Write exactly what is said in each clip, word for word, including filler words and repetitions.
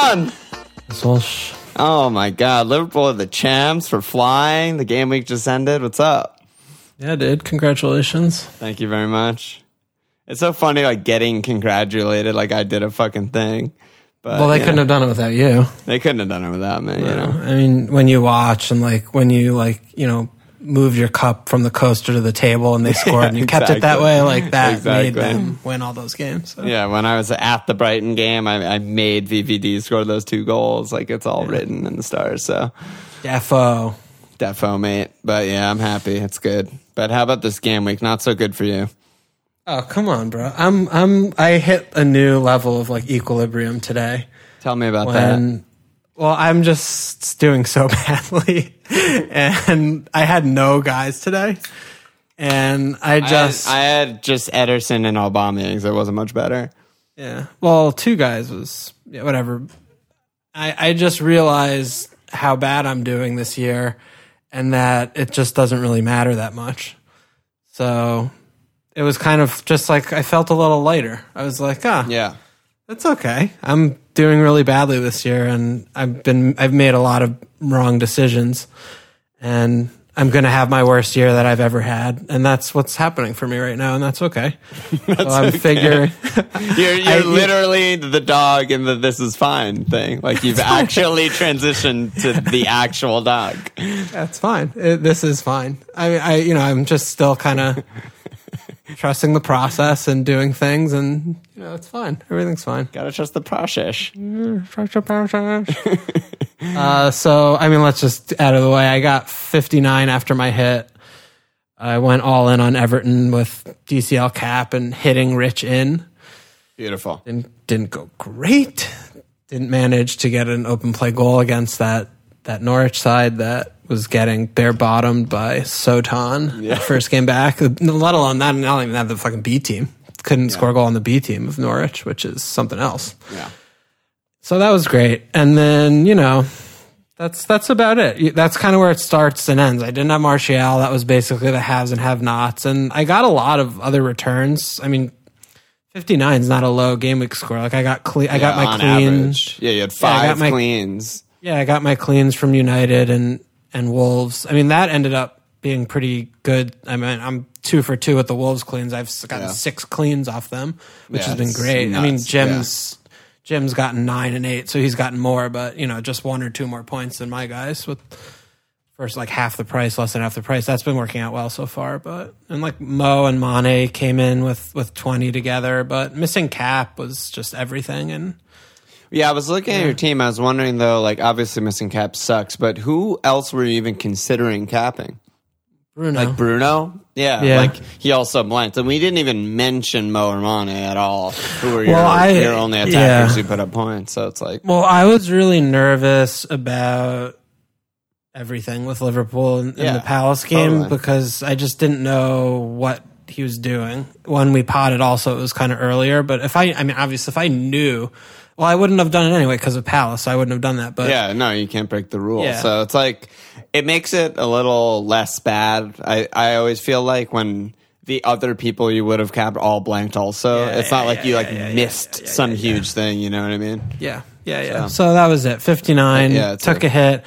on? Swoosh. Oh my God, Liverpool are the champs for flying. The game week just ended. What's up? Yeah, dude. Congratulations. Thank you very much. It's so funny, like, getting congratulated like I did a fucking thing. But, well, they couldn't know, have done it without you. They couldn't have done it without me, No. you know. I mean, when you watch and, like, when you, like, you know, moved your cup from the coaster to the table and they scored yeah, and you exactly. kept it that way, like, that exactly. made them win all those games. So. Yeah, when I was at the Brighton game, I, I made V V D score those two goals. Like, it's all yeah. written in the stars, so. Defo. Defo, mate. But, yeah, I'm happy. It's good. But how about this game week? Not so good for you. Oh, come on, bro. I'm, I'm, I hit a new level of, like, equilibrium today. Tell me about when, that. Well, I'm just doing so badly, and I had no guys today, and I just... I had, I had just Ederson and Aubameyang, so it wasn't much better. Yeah. Well, two guys was... Yeah, whatever. I, I just realized how bad I'm doing this year, and that it just doesn't really matter that much. So it was kind of just like I felt a little lighter. I was like, ah, yeah, that's okay. I'm doing really badly this year, and I've been I've made a lot of wrong decisions, and I'm going to have my worst year that I've ever had, and that's what's happening for me right now, and that's okay. that's so I'm okay. figuring you're you're I, literally the dog in the "this is fine" thing. Like you've actually transitioned to the actual dog. That's fine. It, this is fine. I, I, you know, I'm just still kind of trusting the process and doing things, and you know, it's fine. Everything's fine. Gotta trust the process. Trust the process. uh, so, I mean, let's just out of the way. I got fifty-nine after my hit. I went all in on Everton with D C L cap and hitting Rich in. Beautiful. Didn't didn't go great. Didn't manage to get an open play goal against that that Norwich side that was getting bare bottomed by Soton yeah. first game back. Let alone that, not even have the fucking B team. Couldn't yeah. score a goal on the B team of Norwich, which is something else. Yeah. So that was great. And then, you know, that's that's about it. That's kind of where it starts and ends. I didn't have Martial. That was basically the haves and have-nots. And I got a lot of other returns. I mean, fifty-nine is not a low game week score. Like I got cle- I yeah, got my on cleans. Average. Yeah, you had five yeah, my, cleans. Yeah, I got my cleans from United and and Wolves. I mean, that ended up being pretty good. I mean, I'm two for two with the Wolves cleans. I've gotten yeah. six cleans off them, which yeah, has been great. Nuts. I mean, Jim's yeah. Jim's gotten nine and eight, so he's gotten more, but you know, just one or two more points than my guys with first like half the price, less than half the price. That's been working out well so far. But and like Mo and Mane came in with with twenty together, but missing Cap was just everything. And yeah, I was looking yeah. at your team. I was wondering though, like obviously missing Cap sucks, but who else were you even considering capping? Bruno. Like Bruno? Yeah, yeah. Like he also blanked. And we didn't even mention Mo or Mane at all, who were your, well, I, your only attackers yeah. who put up points. So it's like... Well, I was really nervous about everything with Liverpool in, yeah, in the Palace game totally. because I just didn't know what he was doing. When we potted also, it was kind of earlier. But if I... I mean, obviously, if I knew... Well, I wouldn't have done it anyway because of Palace. I wouldn't have done that. But yeah, no, you can't break the rules. Yeah. So it's like... It makes it a little less bad. I, I always feel like when the other people you would have capped all blanked also. Yeah, it's yeah, not like yeah, you like yeah, yeah, missed yeah, yeah, some yeah, huge yeah. thing, you know what I mean? Yeah, yeah, yeah. So, so that was it. fifty-nine, yeah, took a, a hit,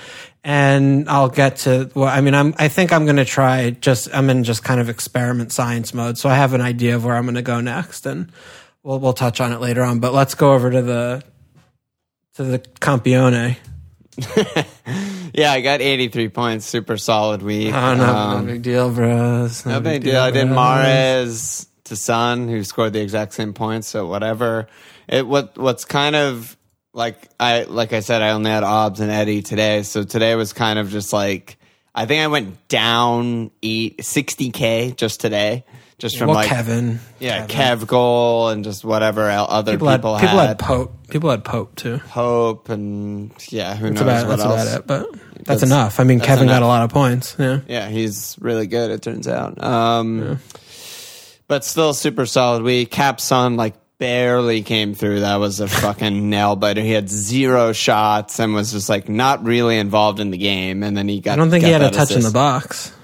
and I'll get to, well, I mean, I'm, I think I'm going to try just, I'm in just kind of experiment science mode, so I have an idea of where I'm going to go next, and we'll, we'll touch on it later on, but let's go over to the, to the Campione. Yeah, I got eighty-three points. Super solid week. Oh, no, um, no big deal, bro. No, no big deal. deal. I did Mahrez to Son, who scored the exact same points. So whatever. It what what's kind of like I like I said, I only had Obbs and Eddie today. So today was kind of just like I think I went down eight sixty k just today. Just from well, like Kevin, yeah, Kevin. Kev goal and just whatever other people, people had, had. People had Pope. People had Pope too. Pope and yeah, who that's knows about, what that's else. About it, but that's, that's enough. I mean, Kevin enough. got a lot of points. Yeah, yeah, he's really good. It turns out, um, yeah. but still super solid week. Cap Son like barely came through. That was a fucking nail biter. He had zero shots and was just like not really involved in the game. And then he got. I don't think got he had a that touch assist. in the box.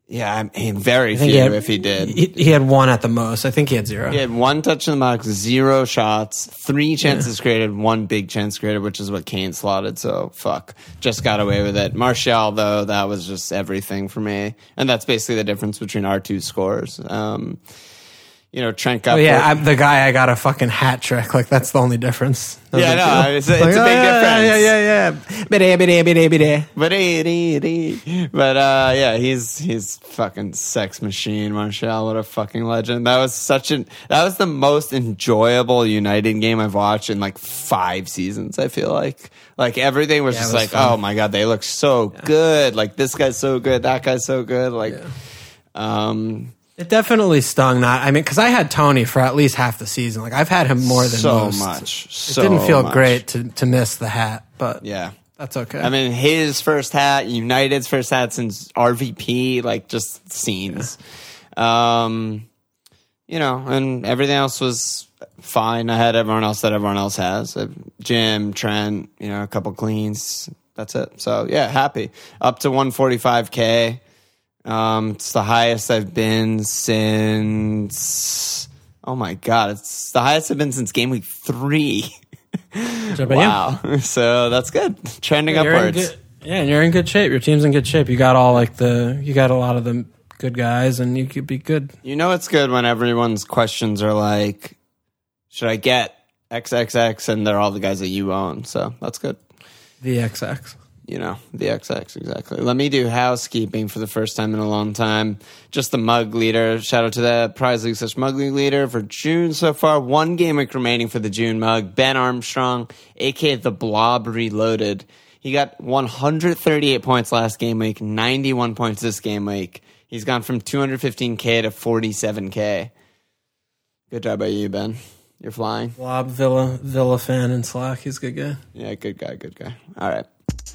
Yeah, I mean, very few he had, if he did. He, he had one at the most. I think he had zero. He had one touch in the box, zero shots, three chances yeah. created, one big chance created, which is what Kane slotted. So, fuck. Just got away with it. Martial, though, that was just everything for me. And that's basically the difference between our two scores. Um, you know, Trent got... Oh, yeah, I'm the guy I got a fucking hat trick. Like, that's the only difference. No yeah, no, it's, it's like, a big oh, difference. Yeah, yeah, yeah. Biddy, biddy, biddy, biddy. Biddy, biddy. But, uh, yeah, he's he's fucking sex machine, Martial. What a fucking legend. That was such an... That was the most enjoyable United game I've watched in, like, five seasons, I feel like. Like, everything was yeah, just was like, fun. Oh, my God, they look so yeah. good. Like, this guy's so good, that guy's so good. Like, yeah. um... It definitely stung not. I mean, because I had Tony for at least half the season. Like I've had him more than so most. much. So it didn't feel much. great to to miss the hat, but yeah, that's okay. I mean, his first hat, United's first hat since R V P, like just scenes. Yeah. Um, you know, and everything else was fine. I had everyone else that everyone else has. Jim, Trent, you know, a couple cleans. That's it. So yeah, happy. Up to one forty-five K. Um, it's the highest I've been since, oh my God, it's the highest I've been since game week three. Wow. You? So that's good. Trending yeah, upwards. Good, yeah, and you're in good shape. Your team's in good shape. You got all like the, you got a lot of the good guys and you could be good. You know, it's good when everyone's questions are like, should I get triple X and they're all the guys that you own. So that's good. The X X. You know, the X X, exactly. Let me do housekeeping for the first time in a long time. Just the mug leader. Shout out to the Prize League slash mug league leader for June so far. One game week remaining for the June mug. Ben Armstrong, a k a the Blob Reloaded. He got one hundred thirty-eight points last game week, ninety-one points this game week. He's gone from two hundred fifteen K to forty-seven K. Good job by you, Ben. You're flying. Blob Villa, Villa fan in Slack. He's a good guy. Yeah, good guy, good guy. All right.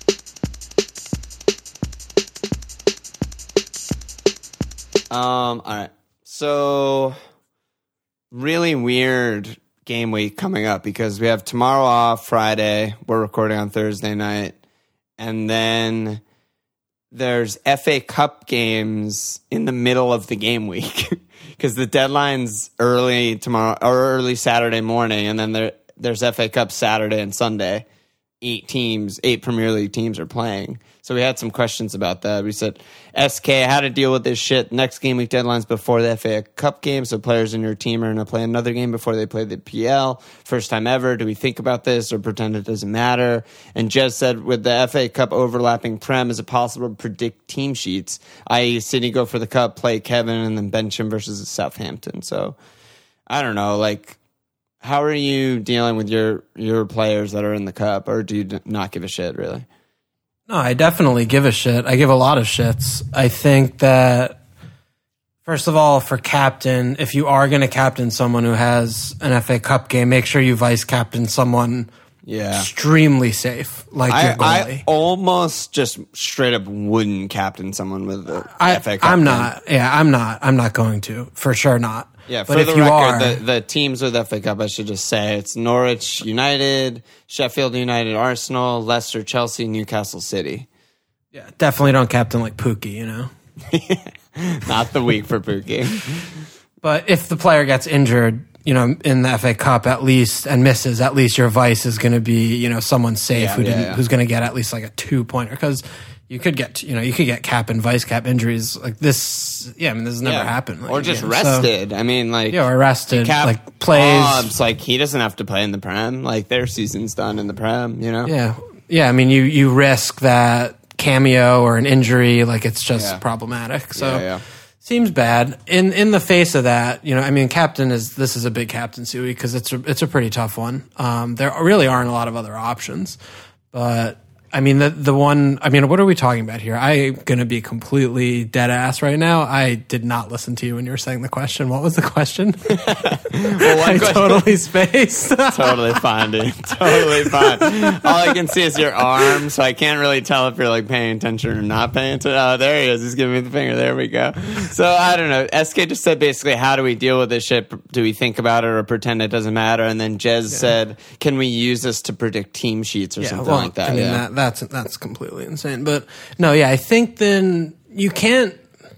Um, all right. So, really weird game week coming up because we have tomorrow off, Friday. We're recording on Thursday night. And then there's F A Cup games in the middle of the game week because the deadline's early tomorrow or early Saturday morning. And then there, there's F A Cup Saturday and Sunday. Eight teams, eight Premier League teams are playing. So we had some questions about that. We said, S K, how to deal with this shit. Next game week deadlines before the F A Cup game, so players in your team are going to play another game before they play the P L. First time ever. Do we think about this or pretend it doesn't matter? And Jez said, with the F A Cup overlapping Prem, is it possible to predict team sheets? that is, City go for the Cup, play Kevin, and then bench him versus Southampton. So, I don't know, like, how are you dealing with your, your players that are in the Cup, or do you not give a shit, really? No, I definitely give a shit. I give a lot of shits. I think that, first of all, for captain, if you are going to captain someone who has an F A Cup game, make sure you vice captain someone yeah. extremely safe, like I, your goalie. I almost just straight up wouldn't captain someone with the I, F A Cup I'm game. not. Yeah, I'm not. I'm not going to. For sure not. Yeah, but for if the you record, are, the, the teams with F A Cup, I should just say, it's Norwich United, Sheffield United, Arsenal, Leicester, Chelsea, Newcastle City. Yeah, definitely don't captain like Pookie, you know? Not the week for Pookie. But if the player gets injured, you know, in the F A Cup at least, and misses, at least your vice is going to be, you know, someone safe yeah, who yeah, didn't, yeah. who's going to get at least like a two-pointer. Because you could get, you know, you could get cap and vice cap injuries like this. Yeah, I mean, this has never yeah. happened. Like, or just again. rested. So, I mean, like, yeah, or rested. Cap like plays. Hobbs, like he doesn't have to play in the Prem. Like their season's done in the Prem. You know. Yeah, yeah. I mean, you you risk that cameo or an injury. Like it's just yeah. problematic. So. Yeah, yeah. Seems bad. In in the face of that, you know, I mean, captain is this is a big captaincy week because it's a, it's a pretty tough one. Um, there really aren't a lot of other options, but I mean, the the one. I mean, what are we talking about here? I'm gonna be completely dead ass right now. I did not listen to you when you were saying the question. What was the question? well, one I question. totally spaced. Totally fine, dude. Totally fine. All I can see is your arm, so I can't really tell if you're like paying attention or not paying attention. Oh, there he is. He's giving me the finger. There we go. So I don't know. S K just said basically, how do we deal with this shit? Do we think about it or pretend it doesn't matter? And then Jez yeah. said, can we use this to predict team sheets or yeah, something well, like that? I mean, yeah. that, that's that's completely insane. But no, yeah, I think then you can't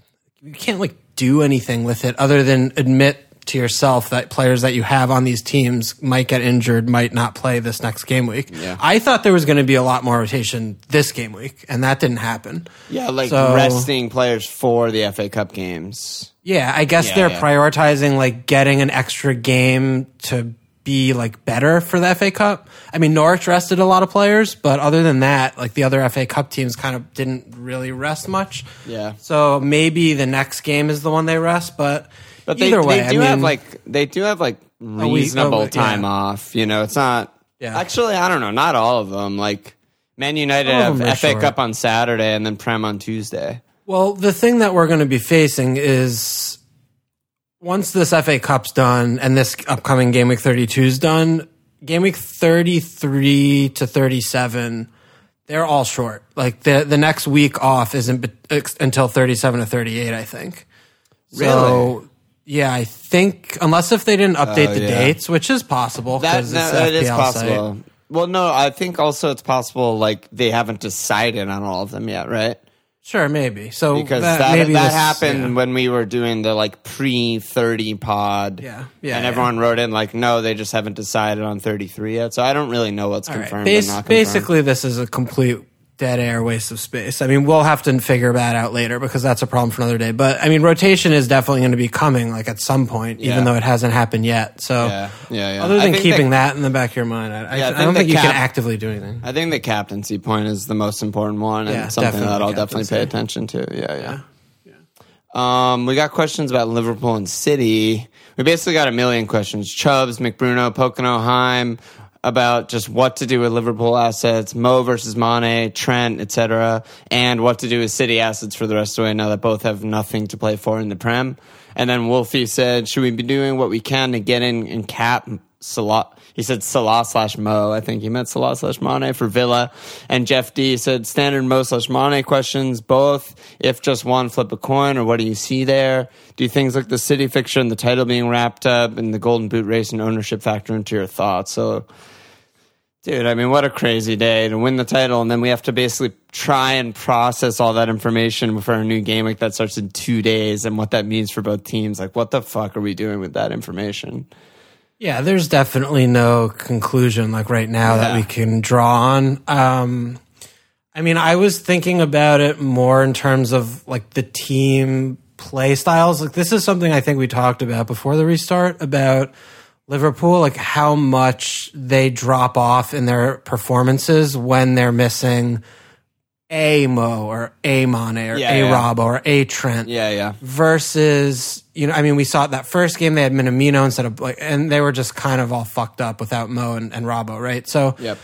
you can't like do anything with it other than admit to yourself that players that you have on these teams might get injured, might not play this next game week. Yeah. I thought there was going to be a lot more rotation this game week, and that didn't happen. Yeah, like so, resting players for the F A Cup games. Yeah, I guess yeah, they're yeah. prioritizing like getting an extra game to be like better for the F A Cup. I mean, Norwich rested a lot of players, but other than that, like the other F A Cup teams kind of didn't really rest much. Yeah. So maybe the next game is the one they rest, but But they, either way, they do I mean, have like they do have like reasonable week, time yeah. off. You know, it's not. Yeah. Actually, I don't know. Not all of them. Like Man United have F A short. Cup on Saturday and then Prem on Tuesday. Well, the thing that we're going to be facing is once this F A Cup's done and this upcoming game week thirty-two is done, game week thirty-three to thirty-seven, they're all short. Like the the next week off isn't be- until thirty-seven to thirty-eight, I think. Really? So, yeah, I think unless if they didn't update uh, the yeah. dates, which is possible because That, it's no, the it is F P L possible. site. Well, no, I think also it's possible like they haven't decided on all of them yet, right? Sure, maybe. So Because that, that, maybe that this, happened yeah. when we were doing the like pre thirty pod. Yeah, yeah. And yeah. everyone wrote in like, no, they just haven't decided on thirty-three yet. So I don't really know what's All right. confirmed Bas- and not confirmed. Basically, this is a complete dead air waste of space. I mean, we'll have to figure that out later because that's a problem for another day. But I mean, rotation is definitely going to be coming like at some point, Yeah. even though it hasn't happened yet. So Yeah, yeah, yeah. other I than think keeping that- that in the back of your mind, I, Yeah, I I, think I don't the think you cap- can actively do anything. I think the captaincy point is the most important one and Yeah, something definitely that I'll the definitely captaincy. pay attention to. Yeah, yeah. Yeah. Um, we got questions about Liverpool and City. We basically got a million questions. Chubbs, McBruno, Pocono, Heim, about just what to do with Liverpool assets, Mo versus Mane, Trent, et cetera, and what to do with City assets for the rest of the way now that both have nothing to play for in the Prem. And then Wolfie said, should we be doing what we can to get in and cap Salah? He said Salah slash Mo. I think he meant Salah slash Mane for Villa. And Jeff D said standard Mo slash Mane questions, both. If just one, flip a coin, or what do you see there? Do things like the City fixture and the title being wrapped up and the Golden Boot race and ownership factor into your thoughts? So, dude, I mean, what a crazy day to win the title. And then we have to basically try and process all that information for a new game week that starts in two days and what that means for both teams. Like, what the fuck are we doing with that information? Yeah, there's definitely no conclusion like right now Yeah. that we can draw on. Um, I mean, I was thinking about it more in terms of like the team play styles. Like this is something I think we talked about before the restart about Liverpool, like how much they drop off in their performances when they're missing a Mo or a Mane or Yeah, a yeah. Rob or a Trent. Yeah, yeah. Versus, you know, I mean, we saw it that first game they had Minamino instead of like, and they were just kind of all fucked up without Mo and, and Robbo, right? So Yep.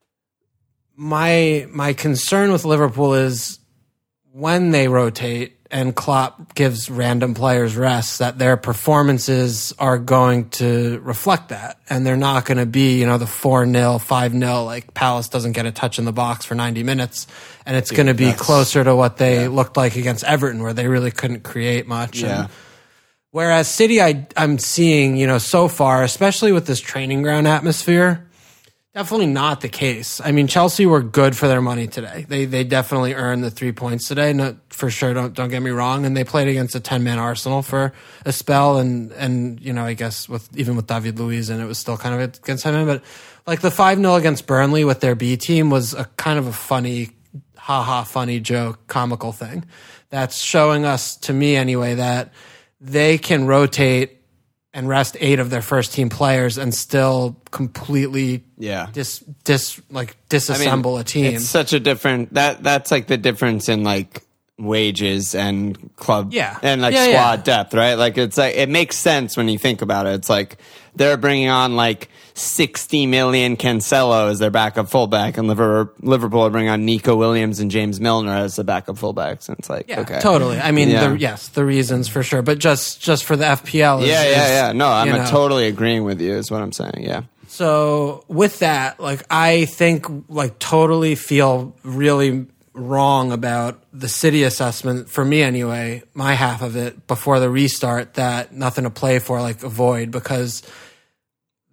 my my concern with Liverpool is when they rotate and Klopp gives random players rests, that their performances are going to reflect that. And they're not going to be, you know, the four nil, five nil, like Palace doesn't get a touch in the box for ninety minutes. And it's going to be that's- closer to what they yeah. looked like against Everton, where they really couldn't create much. Yeah. And whereas City, I, I'm seeing, you know, so far, especially with this training ground atmosphere, definitely not the case. I mean, Chelsea were good for their money today. They they definitely earned the three points today. No, for sure. Don't don't get me wrong. And they played against a ten man Arsenal for a spell. And and you know, I guess with even with David Luiz, and it was still kind of against ten men. But like the five nil against Burnley with their B team was a kind of a funny, ha ha, funny joke, comical thing. That's showing us, to me anyway, that they can rotate and rest eight of their first team players and still completely Yeah. dis dis like I disassemble mean, a team. It's such a different that that's like the difference in like wages and club Yeah. and like Yeah, squad yeah. depth, right? Like it's like it makes sense when you think about it. It's like they're bringing on like sixty million Cancelo as their backup fullback, and Liver- Liverpool are bringing on Nico Williams and James Milner as the backup fullbacks. And it's like Yeah, okay, totally. I mean, Yeah. the, yes, the reasons for sure, but just just for the F P L. Is, yeah, is, yeah, yeah. No, I'm you uh, know. totally agreeing with you. Is what I'm saying. Yeah. So with that, like I think, like totally feel really wrong about the City assessment for me anyway. My half of it before the restart, that nothing to play for, like avoid, because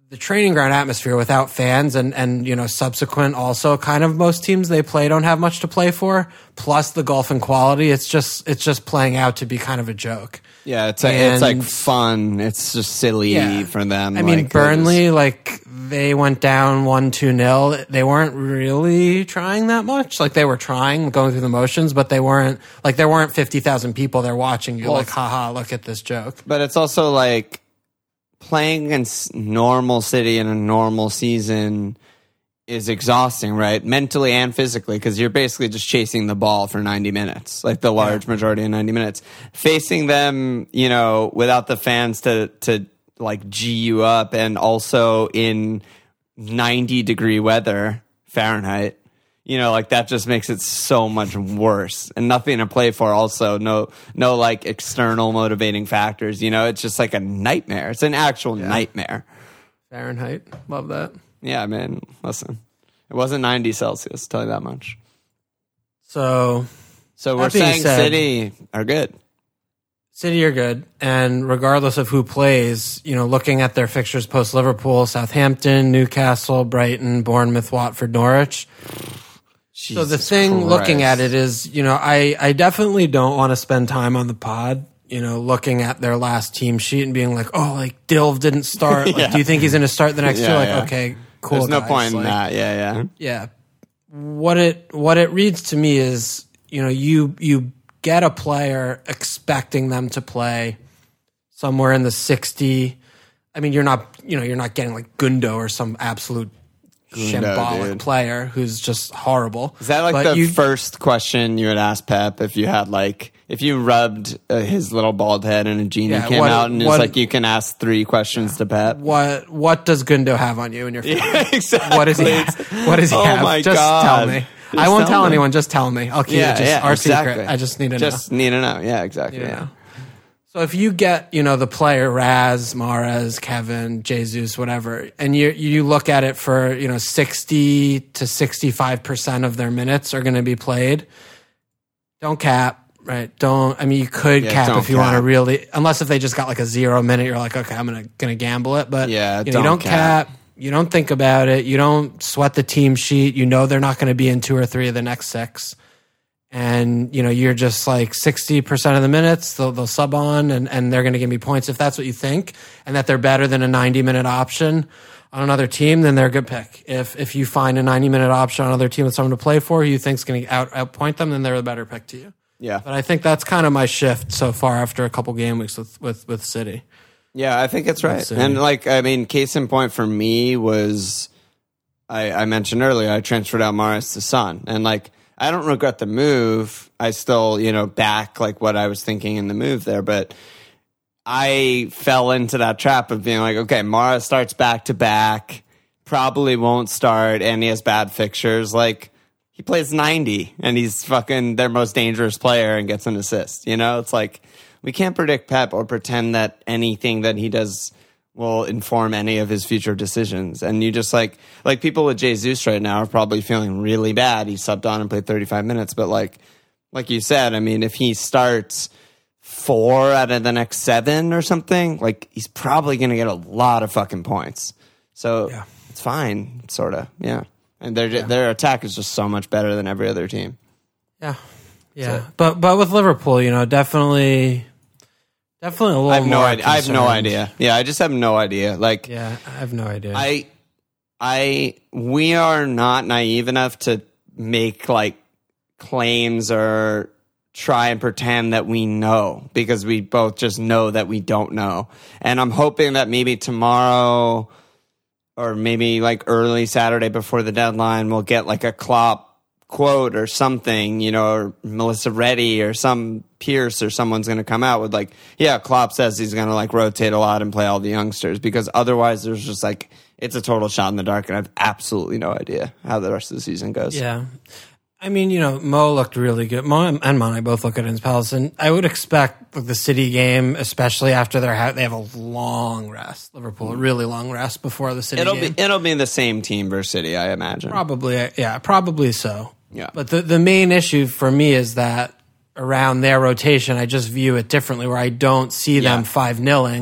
the training ground atmosphere without fans and, and, you know, subsequent also kind of most teams they play don't have much to play for, plus the golfing quality. It's just, it's just playing out to be kind of a joke. Yeah. It's like, and, it's like fun. It's just silly yeah. for them. I mean, like, Burnley, just, like they went down one, two nil. They weren't really trying that much. Like they were trying, going through the motions, but they weren't like, there weren't fifty thousand people there watching you well, like, haha, look at this joke. But it's also like, playing against normal City in a normal season is exhausting, right? Mentally and physically, because you're basically just chasing the ball for ninety minutes, like the large yeah. majority of ninety minutes. Facing them, you know, without the fans to, to like G you up, and also in ninety degree weather, Fahrenheit, you know, like that just makes it so much worse, and nothing to play for. Also, no, no, like external motivating factors. You know, it's just like a nightmare. It's an actual yeah. nightmare. Fahrenheit, love that. Yeah, man. Listen, it wasn't ninety Celsius. I'll tell you that much. So, so we're saying said, City are good. City are good, and regardless of who plays, you know, looking at their fixtures post Liverpool, Southampton, Newcastle, Brighton, Bournemouth, Watford, Norwich. Jesus so the thing Christ. Looking at it is, you know, I, I definitely don't want to spend time on the pod, you know, looking at their last team sheet and being like, oh, like Dilv didn't start. Like, yeah. Do you think he's going to start the next yeah, two? Like, yeah. okay, cool. There's no guys. point like, in that. Yeah, yeah. Yeah. What it what it reads to me is, you know, you you get a player expecting them to play somewhere in the sixty. I mean, you're not, you know, you're not getting like Gundo or some absolute shambolic dude. player who's just horrible. Is that like but the you, first question you would ask Pep if you had like if you rubbed uh, his little bald head and a genie yeah, came what, out and it's like you can ask three questions yeah, to Pep? What What does Gundo have on you in your family? Yeah, exactly. What does he have? What does he oh have? My just God. tell me. Just I won't tell, tell anyone. Just tell me. I'll keep yeah, it just yeah, our exactly. secret. I just need to just know. Just need to know. Yeah, exactly. You yeah. know. So if you get, you know, the player Raz, Mahrez, Kevin, Jesus, whatever, and you you look at it for, you know, sixty to sixty-five percent of their minutes are going to be played, don't cap, right? Don't, I mean, you could yeah, cap if you cap. want to really, unless if they just got like a zero minute, you're like, okay, I'm going to going to gamble it. But yeah, you, know, don't, you don't cap. cap, you don't think about it, you don't sweat the team sheet, you know they're not going to be in two or three of the next six. And, you know, you're just like sixty percent of the minutes, they'll, they'll sub on and, and they're going to give me points if that's what you think, and that they're better than a ninety-minute option on another team, then they're a good pick. If if you find a ninety-minute option on another team with someone to play for who you think's going to out outpoint them, then they're a better pick to you. Yeah. But I think that's kind of my shift so far after a couple game weeks with, with, with City. Yeah, I think it's right. And, like, I mean, case in point for me was, I, I mentioned earlier, I transferred out Mahrez to Son. And, like, I don't regret the move. I still, you know, back like what I was thinking in the move there, but I fell into that trap of being like, okay, Mahrez starts back to back, probably won't start, and he has bad fixtures. Like, he plays ninety, and he's fucking their most dangerous player and gets an assist. You know, it's like we can't predict Pep or pretend that anything that he does will inform any of his future decisions. And you just like, like people with Jesus right now are probably feeling really bad. He subbed on and played thirty-five minutes. But like, like you said, I mean, if he starts four out of the next seven or something, like he's probably going to get a lot of fucking points. So yeah. It's fine, sort of. Yeah. And their, yeah. their attack is just so much better than every other team. Yeah. Yeah. So, but, but with Liverpool, you know, definitely, Definitely a little I have no more idea. I have no idea. Yeah, I just have no idea. Like, yeah, I have no idea. I, I, we are not naive enough to make like claims or try and pretend that we know, because we both just know that we don't know. And I'm hoping that maybe tomorrow or maybe like early Saturday before the deadline, we'll get like a Klopp quote or something, you know, or Melissa Reddy or some Pierce or someone's going to come out with like, yeah, Klopp says he's going to like rotate a lot and play all the youngsters, because otherwise there's just like, it's a total shot in the dark and I have absolutely no idea how the rest of the season goes. Yeah. I mean, you know, Mo looked really good. Mo and Mane both look good against Palace, and I would expect like, the City game, especially after their ha- they have a long rest. Liverpool, a really long rest before the City it'll game. Be, it'll be the same team versus City, I imagine. Probably, yeah, probably so. Yeah. But the, the main issue for me is that around their rotation, I just view it differently, where I don't see them yeah. five-nilling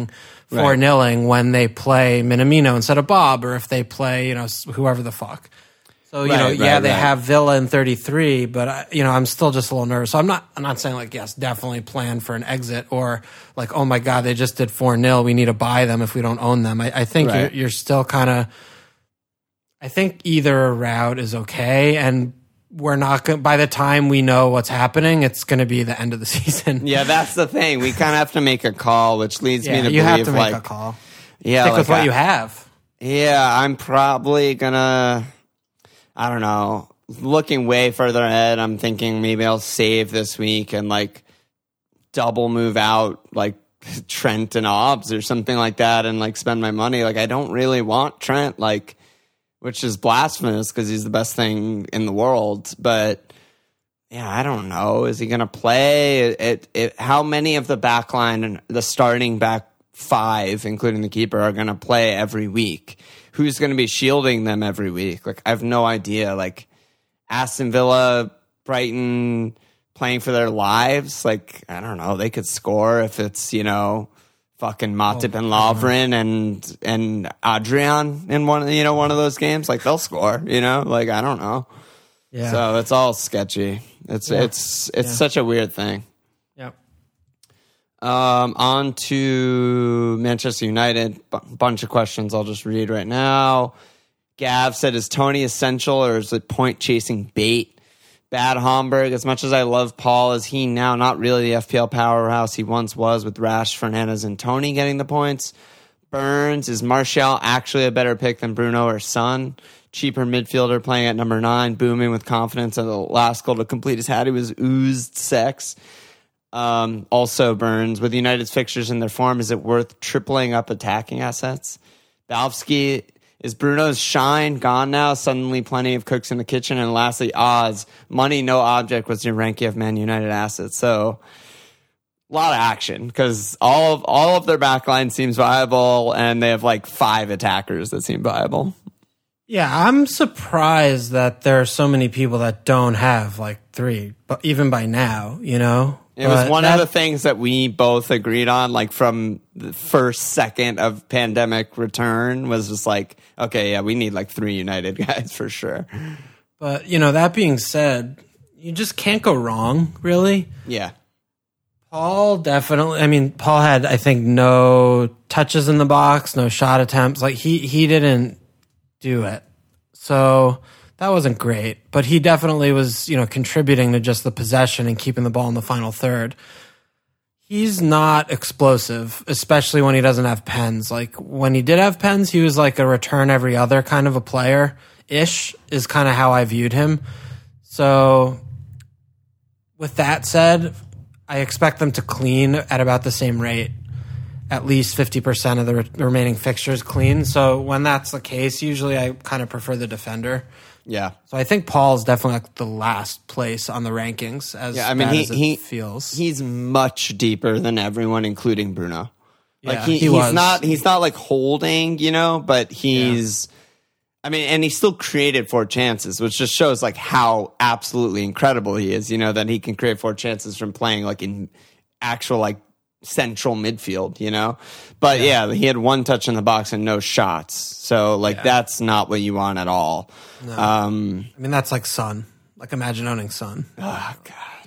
four nilling when they play Minamino instead of Bob, or if they play, you know, whoever the fuck. So, you right, know, yeah, right, they right. have Villa in thirty-three, but, I, you know, I'm still just a little nervous. So I'm not I'm not saying, like, yes, definitely plan for an exit, or, like, oh, my God, they just did four nil. We need to buy them if we don't own them. I, I think right. you're, you're still kind of – I think either route is okay, and we're not going – by the time we know what's happening, it's going to be the end of the season. Yeah, that's the thing. We kind of have to make a call, which leads yeah, me to you believe, have to make like, a call. Yeah, Stick like with what I, you have. Yeah, I'm probably going to – I don't know. Looking way further ahead, I'm thinking maybe I'll save this week and like double move out like Trent and Obbs or something like that and like spend my money. Like I don't really want Trent, like, which is blasphemous because he's the best thing in the world. But yeah, I don't know. Is he going to play? It, it, it, how many of the back line and the starting back five, including the keeper, are going to play every week? Who's going to be shielding them every week? Like, I have no idea. Like, Aston Villa, Brighton playing for their lives. Like, I don't know. They could score if it's, you know, fucking Matip oh, and Lovren and and Adrian in one, you know, one of those games. Like, they'll score, you know? Like, I don't know. Yeah. So it's all sketchy. It's yeah. it's it's yeah. such a weird thing. Um, on to Manchester United. B- bunch of questions I'll just read right now. Gav said, is Tony essential or is it point chasing bait? Bad Homburg, as much as I love Paul, is he now not really the F P L powerhouse he once was with Rash, Fernandez, and Tony getting the points? Burns, is Martial actually a better pick than Bruno or Son? Cheaper midfielder playing at number nine, booming with confidence, and the last goal to complete his hat, he was oozed sex. Um, also Burns, with United's fixtures in their form, is it worth tripling up attacking assets? Balfsky, is Bruno's shine gone now? Suddenly plenty of cooks in the kitchen. And lastly, Oz, money, no object was your ranking of Man United assets. So a lot of action because all of, all of their backline seems viable and they have like five attackers that seem viable. Yeah, I'm surprised that there are so many people that don't have like three, but even by now, you know? It was one that, of the things that we both agreed on, like from the first second of pandemic return, was just like, okay, yeah, we need like three United guys for sure. But, you know, that being said, you just can't go wrong, really. Yeah. Paul definitely, I mean, Paul had, I think, no touches in the box, no shot attempts. Like, he, he didn't do it. So that wasn't great, but he definitely was, you know, contributing to just the possession and keeping the ball in the final third. He's not explosive, especially when he doesn't have pens. Like, when he did have pens, he was like a return every other kind of a player-ish, is kind of how I viewed him. So, with that said, I expect them to clean at about the same rate. At least fifty percent of the re- remaining fixtures clean. So, when that's the case, usually I kind of prefer the defender. Yeah. So I think Paul's definitely like the last place on the rankings as yeah, I mean, bad he, as it he, feels. He's much deeper than everyone, including Bruno. Like yeah, he, he he's was. not he's not like holding, you know, but he's yeah. I mean, and he still created four chances, which just shows like how absolutely incredible he is, you know, that he can create four chances from playing like in actual like central midfield, you know? But yeah. yeah, he had one touch in the box and no shots. So like yeah. that's not what you want at all. No. Um, I mean, that's like Son. Like, imagine owning Son. Oh,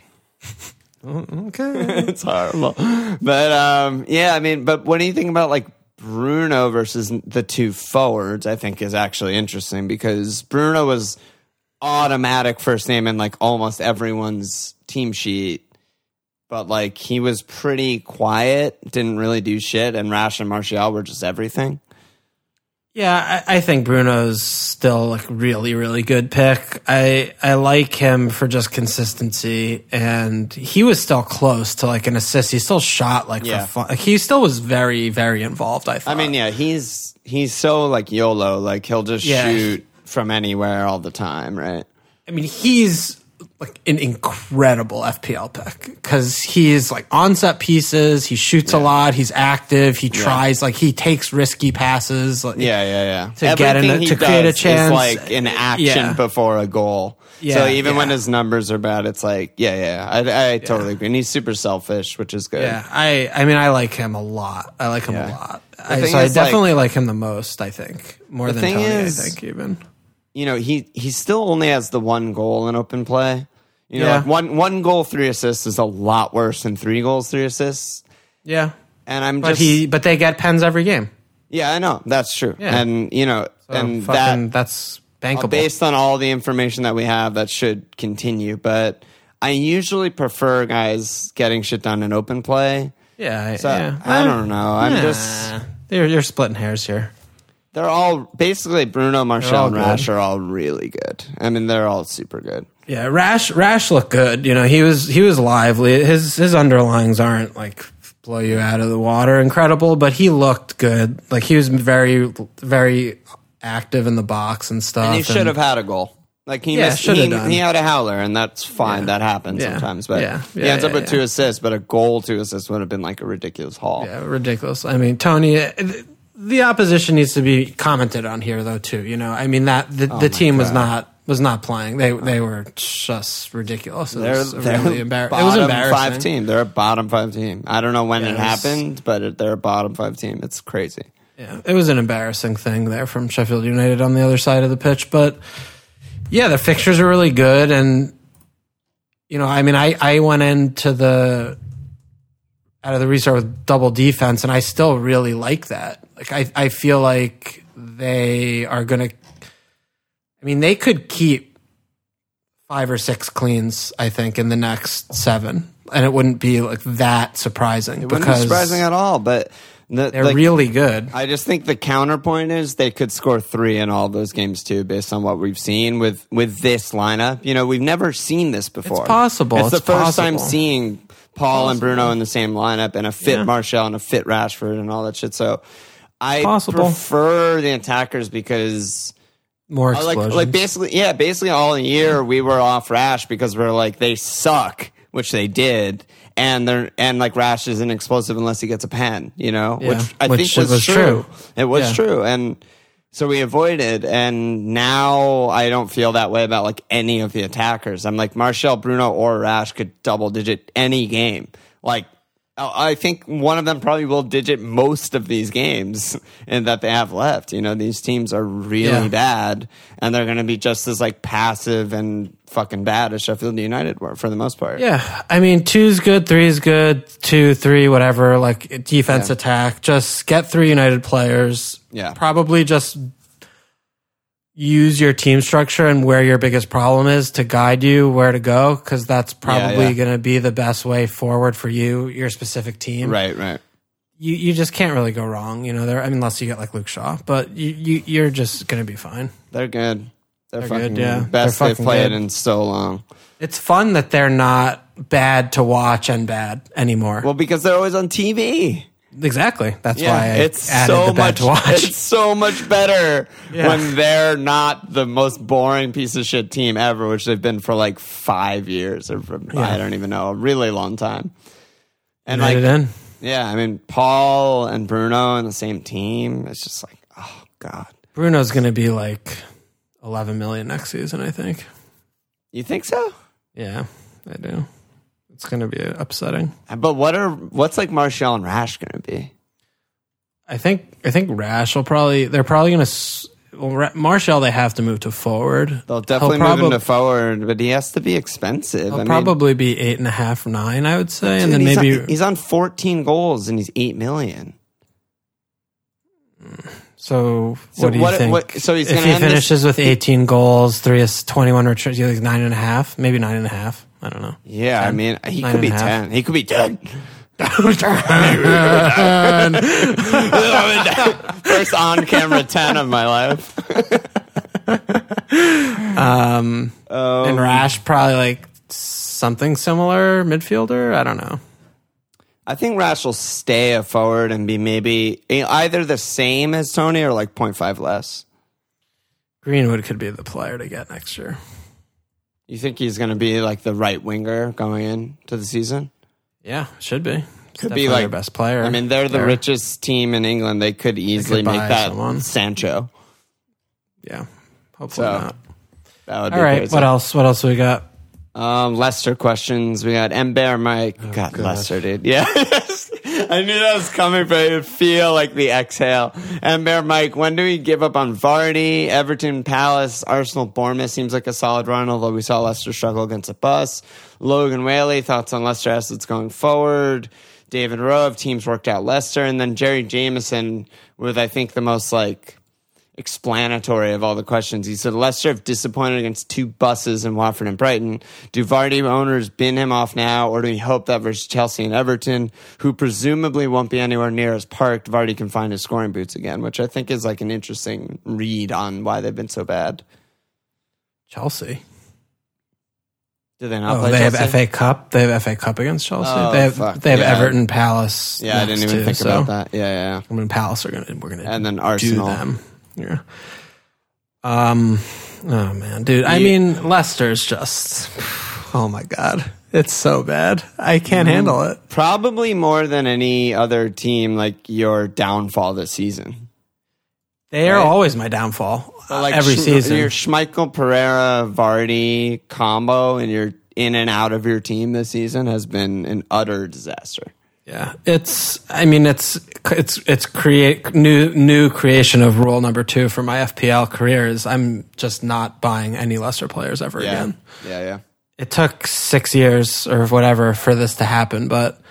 God. Okay. It's horrible. But um, yeah, I mean, but what do you think about like Bruno versus the two forwards? I think is actually interesting because Bruno was automatic first name in like almost everyone's team sheet. But, like, he was pretty quiet, didn't really do shit, and Rash and Martial were just everything. Yeah, I, I think Bruno's still, like, really, really good pick. I I like him for just consistency, and he was still close to, like, an assist. He still shot, like, yeah. for fun. Like, he still was very, very involved, I thought. I mean, yeah, he's he's so, like, YOLO. Like, he'll just yeah. shoot from anywhere all the time, right? I mean, he's like an incredible F P L pick because he's like on set pieces. He shoots yeah. a lot. He's active. He tries yeah. like he takes risky passes. Like, yeah, yeah, yeah. To Everything get in a, to create a chance. Is like an action yeah. before a goal. Yeah, so even yeah. when his numbers are bad, it's like, yeah, yeah, I, I totally yeah. agree. And he's super selfish, which is good. Yeah, I, I mean, I like him a lot. I like him yeah. a lot. I, so I definitely like, like him the most. I think more than Tony. Is, I think even. You know, he he still only has the one goal in open play. You know, yeah. like one one goal, three assists is a lot worse than three goals, three assists. Yeah, and I'm but just he but they get pens every game. Yeah, I know that's true. Yeah. And you know, so and fucking, that that's bankable based on all the information that we have. That should continue, but I usually prefer guys getting shit done in open play. Yeah, so yeah. I, I don't know. I'm nah. just you're you're splitting hairs here. They're all basically Bruno, Martial, and Rash good. Are all really good. I mean, they're all super good. Yeah, Rash Rash looked good. You know, he was he was lively. His his underlings aren't like blow you out of the water incredible, but he looked good. Like he was very very active in the box and stuff. And he should and, have had a goal. Like he yeah, missed, he, he had a howler, and that's fine. Yeah. That happens yeah. sometimes. But yeah. Yeah, he ends yeah, up with yeah. two assists, but a goal, two assists would have been like a ridiculous haul. Yeah, ridiculous. I mean, Tony. The opposition needs to be commented on here, though. Too, you know, I mean that the, oh the team God. was not was not playing. They they were just ridiculous. It they're was they're really embarrassing. It was embarrassing. Five team. They're a bottom five team. I don't know when yeah, it, it was, happened, but they're a bottom five team. It's crazy. Yeah, it was an embarrassing thing there from Sheffield United on the other side of the pitch. But yeah, the fixtures are really good, and you know, I mean, I I went into the out of the restart with double defense, and I still really like that. Like I, I feel like they are going to. I mean, they could keep five or six cleans. I think in the next seven, and it wouldn't be like that surprising. It wouldn't be surprising at all. But the, they're like, really good. I just think the counterpoint is they could score three in all those games too, based on what we've seen with with this lineup. You know, we've never seen this before. It's possible. It's, it's the first possible. time seeing Paul possible. and Bruno in the same lineup, and a fit yeah. Martial and a fit Rashford and all that shit. So. I possible. prefer the attackers because more explosions. Like, like basically, yeah, basically all year we were off Rash because we're like they suck, which they did, and they're and like Rash isn't explosive unless he gets a pen, you know, yeah. which I which think was, was true. true. It was yeah. true, and so we avoided. And now I don't feel that way about like any of the attackers. I'm like Martial, Bruno, or Rash could double digit any game, like. I think one of them probably will digit most of these games and that they have left. You know, these teams are really yeah. bad, and they're going to be just as like passive and fucking bad as Sheffield United were for the most part. Yeah, I mean, two's good, three's good, two, three, whatever. Like defense, yeah. attack. Just get three United players. Yeah, probably just use your team structure and where your biggest problem is to guide you where to go, because that's probably yeah, yeah. going to be the best way forward for you, your specific team. Right, right. You you just can't really go wrong, you know. There, I mean, unless you get like Luke Shaw, but you, you you're just going to be fine. They're good. They're, they're fucking good. Yeah, best they're they've played good. in so long. It's fun that they're not bad to watch and bad anymore. Well, because they're always on T V. Exactly. That's yeah, why I it's added so the bad much, to watch. It's so much better yeah. when they're not the most boring piece of shit team ever, which they've been for like five years or for, yeah. I don't even know, a really long time. And Made like, it in. Yeah, I mean, Paul and Bruno in the same team. It's just like, oh God. Bruno's going to be like eleven million next season, I think. You think so? Yeah, I do. It's going to be upsetting. But what are what's like Martial and Rash going to be? I think I think Rash will probably they're probably going to well, Martial they have to move to forward. They'll definitely he'll move prob- him to forward, but he has to be expensive. He'll I probably mean, be eight and a half, nine, I would say, dude, and then he's maybe on, he's on fourteen goals and he's eight million. So, so what do you what, think? What, so he's if he finishes this, with eighteen goals, three is twenty-one returns, like nine and a half, maybe nine and a half. I don't know. Yeah, ten? I mean, he nine could be ten. He could be ten. First on-camera ten of my life. um, um, and Rash probably like something similar, midfielder. I don't know. I think Rash will stay a forward and be maybe either the same as Tony or like zero point five less. Greenwood could be the player to get next year. You think he's going to be like the right winger going into the season? Yeah, should be. Could be like their best player. I mean, they're the there. richest team in England. They could easily they could make that someone. Sancho. Yeah, hopefully So, not. That would All be right, crazy. what else? What else we got? Um, Leicester questions. We got Ember Mike. Oh, God, God. Leicester, dude. Yeah. I knew that was coming, but it would feel like the exhale. Ember Mike, when do we give up on Vardy? Everton, Palace, Arsenal, Bournemouth seems like a solid run, although we saw Leicester struggle against a bus. Logan Whaley, thoughts on Leicester assets going forward? David Rowe, have teams worked out Leicester? And then Jerry Jameson with, I think, the most, like, explanatory of all the questions. He said, Leicester have disappointed against two buses in Watford and Brighton. Do Vardy owners bin him off now, or do we hope that versus Chelsea and Everton, who presumably won't be anywhere near as parked, Vardy can find his scoring boots again, which I think is like an interesting read on why they've been so bad. Chelsea. Do they not Oh, play they Chelsea? have F A Cup. They have F A Cup against Chelsea. Oh, they have fuck. they have Yeah. Everton, Palace. Yeah, I didn't even too, think so. about that. Yeah, yeah. I mean, Palace are gonna we're gonna And then do Arsenal. them. Yeah. Um. Oh man, dude. I You- mean, Leicester's just. Oh my god, it's so bad. I can't Mm-hmm. handle it. Probably more than any other team, like your downfall this season. They are Right. always my downfall. But like every Sch- season. Your Schmeichel, Pereira, Vardy combo and your in and out of your team this season has been an utter disaster. Yeah, it's. I mean, it's it's it's create new new creation of rule number two for my F P L career is I'm just not buying any Leicester players ever Yeah, again. yeah, yeah. It took six years or whatever for this to happen, but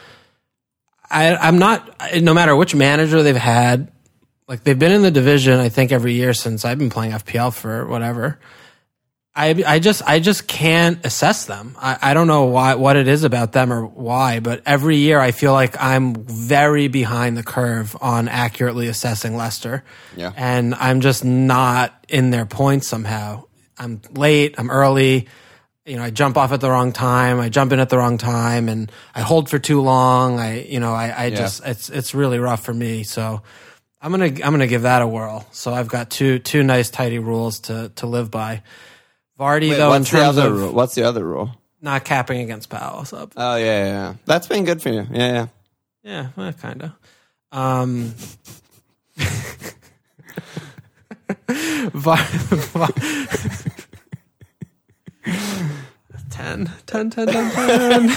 I I'm not. No matter which manager they've had, like they've been in the division. I think every year since I've been playing F P L for whatever. I, I just I just can't assess them. I, I don't know why what it is about them or why, but every year I feel like I'm very behind the curve on accurately assessing Leicester. Yeah. And I'm just not in their points somehow. I'm late, I'm early, you know, I jump off at the wrong time, I jump in at the wrong time, and I hold for too long. I you know, I, I Yeah. just it's it's really rough for me. So I'm gonna I'm gonna give that a whirl. So I've got two two nice tidy rules to to live by. Vardy, Wait, though, in what's the terms other of rule? What's the other rule? not capping against Palace up. Oh yeah, yeah, yeah. That's been good for you. Yeah, yeah. Yeah, well, kind of. Um, Var- Var- ten, ten, ten, ten, ten.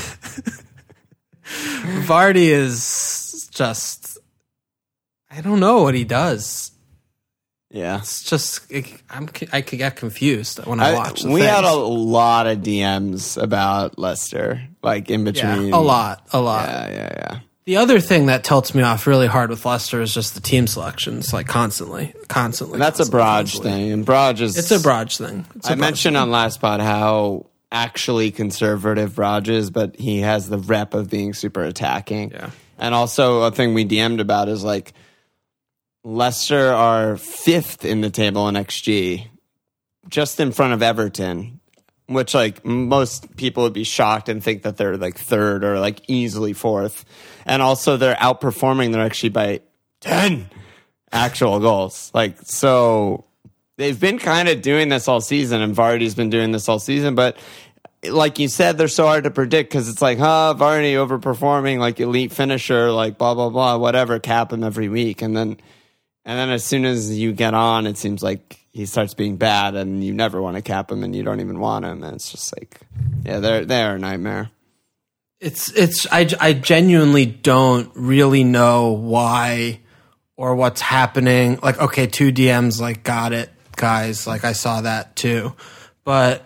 Vardy is just, I don't know what he does. Yeah. It's just, it, I'm, I could get confused when I, I- watch the we things. had a lot of D Ms about Leicester, like in yeah, between. a lot, a lot. Yeah, yeah, yeah. The other thing that tilts me off really hard with Leicester is just the team selections, like constantly, constantly. And that's a constantly, Braj constantly. thing, and Braj is. It's a Braj thing. It's a I Braj mentioned thing. on last pod how actually conservative Braj is, but he has the rep of being super attacking. Yeah. And also a thing we D M'd about is like Leicester are fifth in the table in X G, just in front of Everton, which like most people would be shocked and think that they're like third or like easily fourth. And also they're outperforming their X G by ten actual goals. Like, so they've been kind of doing this all season, and Vardy's been doing this all season, but like you said, they're so hard to predict because it's like, huh, Vardy overperforming, like elite finisher, like blah, blah, blah, whatever, cap him every week. And then, and then as soon as you get on, it seems like he starts being bad and you never want to cap him and you don't even want him. And it's just like, yeah, they're, they're a nightmare. It's it's I, I genuinely don't really know why or what's happening. Like, okay, two D Ms, like, got it, guys. Like, I saw that too, but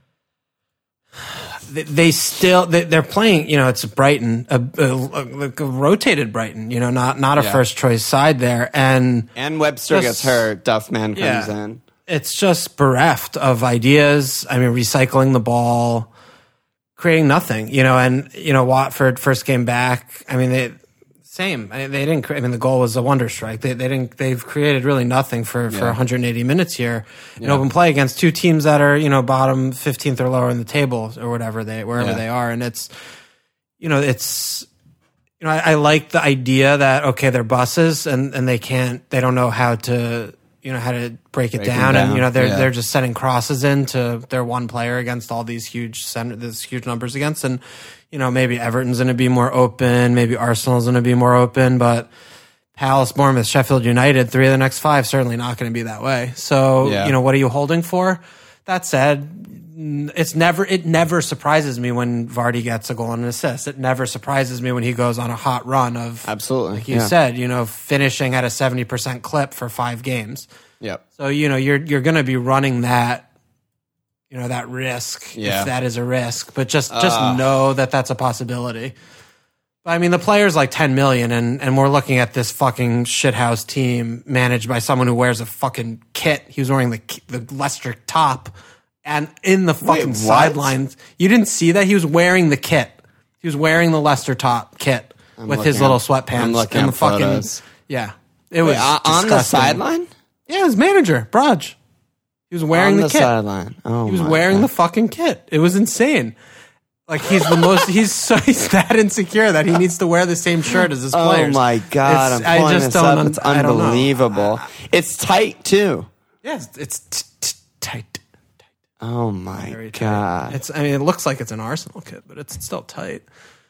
they, they still they, they're playing. You know, it's Brighton, a, a, like a rotated Brighton. You know, not not a Yeah. first choice side there, and And Webster Just- gets hurt. Duffman comes Yeah. in. it's just bereft of ideas. I mean, recycling the ball, creating nothing, you know, and, you know, Watford first game back. I mean, they, same. I, they didn't, cre- I mean, the goal was a wonder strike. They, they didn't, they've created really nothing for, for Yeah. one hundred eighty minutes here in Yeah. open play against two teams that are, you know, bottom fifteenth or lower in the table or whatever they, wherever Yeah. they are. And it's, you know, it's, you know, I, I like the idea that, okay, they're buses and, and they can't, they don't know how to, you know, how to break it break down, down, and you know they're yeah. they're just sending crosses into their one player against all these huge center, these huge numbers against, and you know maybe Everton's going to be more open, maybe Arsenal's going to be more open, but Palace, Bournemouth, Sheffield United, three of the next five certainly not going to be that way. So yeah. you know what are you holding for? That said, it's never it never surprises me when Vardy gets a goal and an assist. It never surprises me when he goes on a hot run of absolutely, like you yeah. said, you know, finishing at a seventy percent clip for five games. Yep. So you know you're you're going to be running that, you know, that risk yeah. if that is a risk. But just just uh. know that that's a possibility. But I mean, the player's like ten million, and and we're looking at this fucking shithouse team managed by someone who wears a fucking kit. He was wearing the the Leicester top. And in the fucking sidelines, you didn't see that? He was wearing the kit. He was wearing the Leicester top kit I'm with his little up, sweatpants. I'm looking and at the fucking photos. Yeah. It was Wait, on the sideline? Yeah, his manager, Braj. He was wearing on the, the kit. sideline. Oh, he was my wearing God. the fucking kit. It was insane. Like he's the most he's so he's that insecure that he needs to wear the same shirt as his players. Oh my God, It's, I'm pulling I just this don't up. un- It's I don't know. unbelievable. It's tight too. Yeah, it's, it's t- t- tight. Oh my Very tight. God. It's I mean it looks like it's an Arsenal kit, but it's still tight.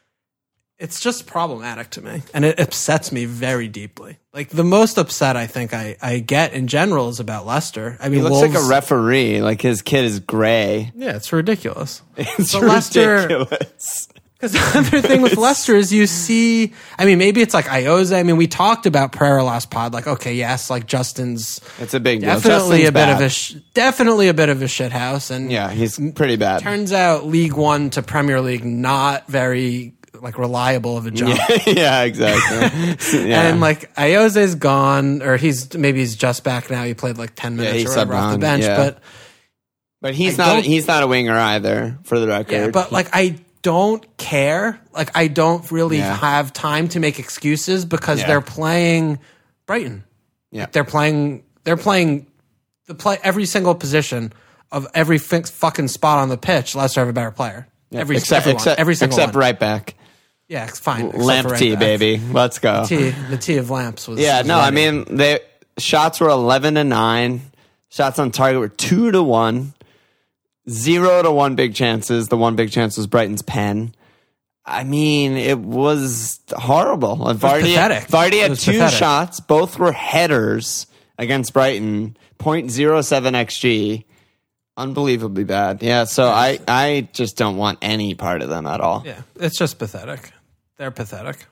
It's just problematic to me, and it upsets me very deeply. Like the most upset I think I, I get in general is about Leicester. I mean, He looks Wolves, like a referee. Like his kid is gray. yeah, it's ridiculous. It's But Leicester- ridiculous. Because the other thing with Leicester is you see, I mean, maybe it's like Ioza. I mean, we talked about Pereira last pod. Like, okay, yes, like Justin's It's a big deal. definitely Justin's a bit bad. of a sh- definitely a bit of a shit house. And Yeah, he's pretty bad. turns out League One to Premier League not very like reliable of a jump. Yeah, exactly. Yeah. And like Ioza's gone, or he's maybe he's just back now. He played like ten minutes he or whatever subbed off the on, bench, yeah. but but he's I not. don't- He's not a winger either. For the record. yeah, but like I don't care. Like I don't really Yeah. have time to make excuses because Yeah. they're playing Brighton. yeah, They're playing. They're playing the play every single position of every fi- fucking spot on the pitch. Leicester have a better player. Yeah. Every except everyone, except every single except one. right back. Yeah, it's fine. except Lamp for right tea, back. baby. Let's go. Tea, the tea of lamps was. Yeah, was no, I ready. mean they shots were eleven to nine. Shots on target were two to one. Zero to one big chances. The one big chance was Brighton's pen. I mean, it was horrible. Vardy, pathetic. Vardy It had was two pathetic. shots. Both were headers against Brighton. point zero seven X G. Unbelievably bad. Yeah, so I, I just don't want any part of them at all. Yeah, it's just pathetic. They're pathetic.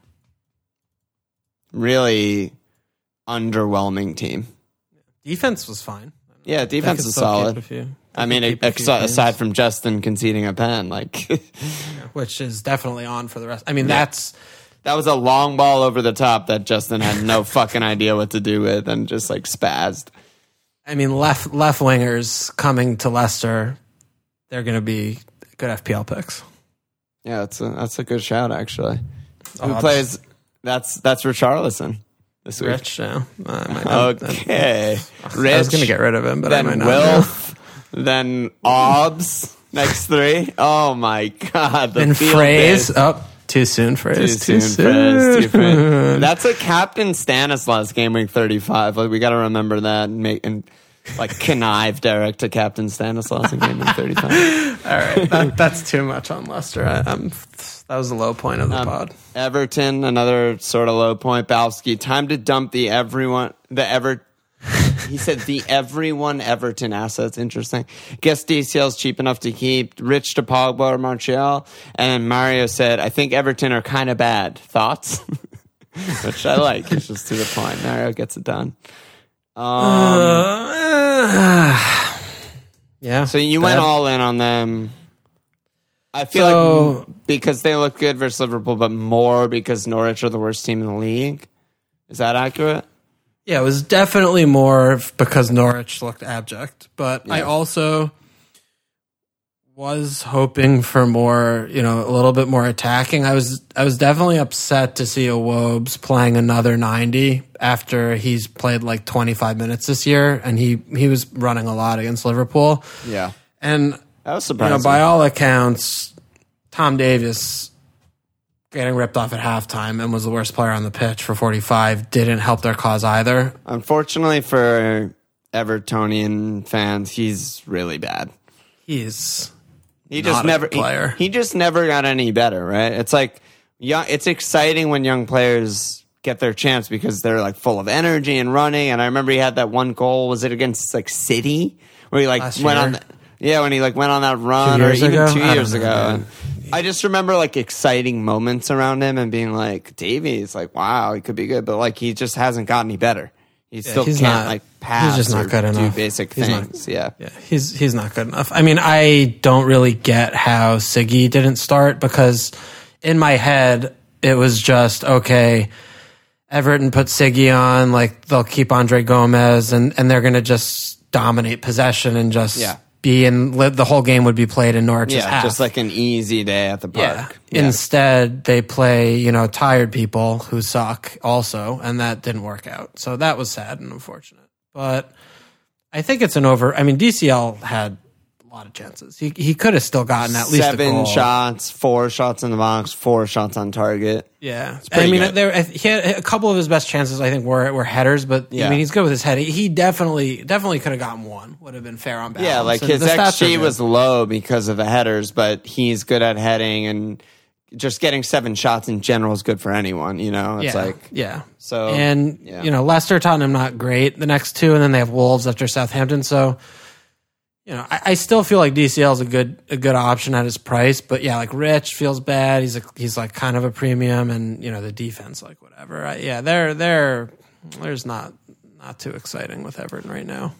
Really underwhelming team. Defense was fine. Yeah, They defense could is still solid. keep a few- I mean, keep a ex- few aside cleans, from Justin conceding a pen, like which is definitely on for the rest. I mean, Yeah. that's that was a long ball over the top that Justin had no fucking idea what to do with and just like spazzed. I mean, left left wingers coming to Leicester, they're going to be good F P L picks. Yeah, that's a that's a good shout actually. Who Odds. plays? That's that's Richarlison this week. Rich, yeah. I might not- Okay, I was going to get rid of him, but I then might not. Wilf, then Obbs. Next three. Oh my god! The Then field phrase. days. Oh, too soon, phrase. Too soon, Frizz, too soon. That's a Captain Stanislaus game week thirty-five. Like we got to remember that and make and like connive Derek to Captain Stanislaus in game week thirty-five. All right, that, that's too much on Leicester. I, I'm, that was the low point of the Um, pod. Everton, another sort of low point. Balski, time to dump the everyone, the ever. He said the everyone Everton assets. Interesting. Guess D C L's cheap enough to keep. Rich to Pogba or Martial. And Mario said, I think Everton are kind of bad. Thoughts? Which I like. It's just to the point. Mario gets it done. Um, Uh, yeah. so you bad. went all in on them. I feel So- like because they look good versus Liverpool, but more because Norwich are the worst team in the league. Is that accurate? Yeah, it was definitely more because Norwich looked abject, but I Yeah. also was hoping for more, you know, a little bit more attacking. I was I was definitely upset to see Iwobes playing another ninety after he's played like twenty-five minutes this year, and he he was running a lot against Liverpool. Yeah. And That was you surprising. know, by all accounts, Tom Davies getting ripped off at halftime and was the worst player on the pitch for forty-five didn't help their cause either. Unfortunately for Evertonian fans, he's really bad. He's he just never player. He, he just never got any better, right? It's like young. It's exciting when young players get their chance because they're like full of energy and running. And I remember he had that one goal. Was it against like City where he like Last went year? on? The, yeah, when he like went on that run, or even ago? two I years know, ago. man. And I just remember like exciting moments around him and being like, Davies, like wow, he could be good, but like he just hasn't got any better. He Yeah, still he's can't not- like pass he's just not or good do enough. basic He's not- things. yeah. Yeah, he's he's not good enough. I mean, I don't really get how Siggy didn't start because in my head it was just okay. Everton put Siggy on, like they'll keep Andre Gomez, and and they're gonna just dominate possession and just Yeah. be in. The whole game would be played in Norwich's Yeah, half. just like an easy day at the Yeah. park. Yeah. Instead, they play, you know, tired people who suck also, and that didn't work out. So that was sad and unfortunate. But I think it's an over. I mean, D C L had a lot of chances. He he could have still gotten at least a Seven goal. shots, four shots in the box, four shots on target. Yeah, I pretty mean, good. there he had a couple of his best chances. I think were were headers, but Yeah. I mean, he's good with his head. He, he definitely definitely could have gotten one. Would have been fair on balance. Yeah, like And his the stats are X G good. was low because of the headers, but he's good at heading, and just getting seven shots in general is good for anyone. You know, it's yeah, like yeah. so. And yeah. you know, Leicester, Tottenham, not great. The next two, and then they have Wolves after Southampton. So, you know, I, I still feel like D C L is a good a good option at his price. But yeah, like Rich feels bad. He's a, he's like kind of a premium, and you know the defense, like whatever. I, yeah, they're they're there's not not too exciting with Everton right now.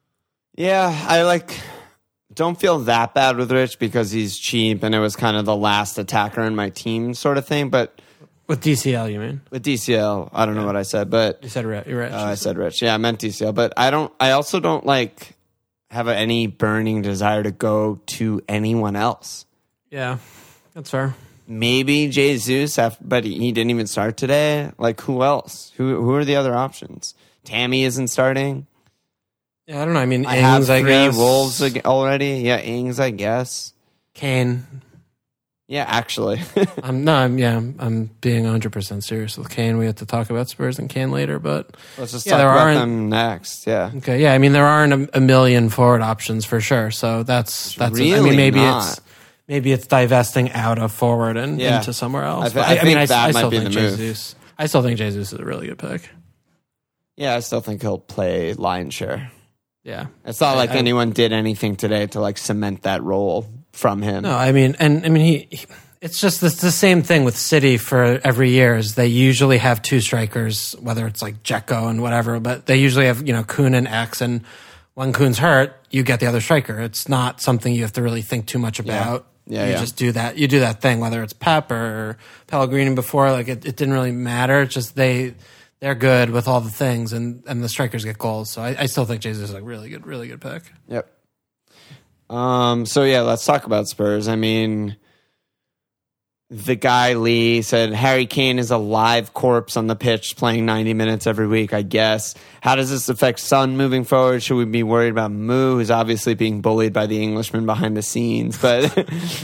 Yeah, I like don't feel that bad with Rich because he's cheap and it was kind of the last attacker in my team sort of thing. But With D C L, you mean? with D C L, I don't know what I said, but You said Rich. You're Rich. uh, I said Rich. Yeah, I meant D C L, but I don't. I also don't like have any burning desire to go to anyone else. Yeah, that's fair. Maybe Jesus, but he didn't even start today. Like who else? Who who are the other options? Tammy isn't starting. Yeah, I don't know. I mean, I Ings, have I three guess. Wolves ag- already. Yeah, Ings, I guess. Kane. Yeah, actually. I'm no, I'm yeah, I'm, I'm being one hundred percent serious with Kane. We have to talk about Spurs and Kane later, but Let's just Yeah, talk there about aren't- them next. Yeah. okay, yeah. I mean, there aren't a, a million forward options for sure. So that's that's. I really mean, maybe not. it's maybe it's divesting out of forward and Yeah. into somewhere else. I thi- But I I, I mean, think I, that I might still be think the move. Jesus. I still think Jesus is a really good pick. Yeah, I still think he'll play lion's share. Yeah, It's not I- like I- anyone did anything today to like cement that role from him. No, I mean, and I mean, he. he it's just the, the same thing with City for every year. Is they usually have two strikers, whether it's like Dzeko and whatever, but they usually have you know Kuhn and X, and when Kuhn's hurt, you get the other striker. It's not something you have to really think too much about. Yeah, you yeah. just do that. You do that thing, whether it's Pep or Pellegrini before. Like it, it didn't really matter. It's just they they're good with all the things, and and the strikers get goals. So I, I still think Jesus is like really good, really good pick. Yep. Um. So yeah, let's talk about Spurs. I mean, the guy Lee said Harry Kane is a live corpse on the pitch, playing ninety minutes every week. I guess. How does this affect Son moving forward? Should we be worried about Moo, who's obviously being bullied by the Englishman behind the scenes? But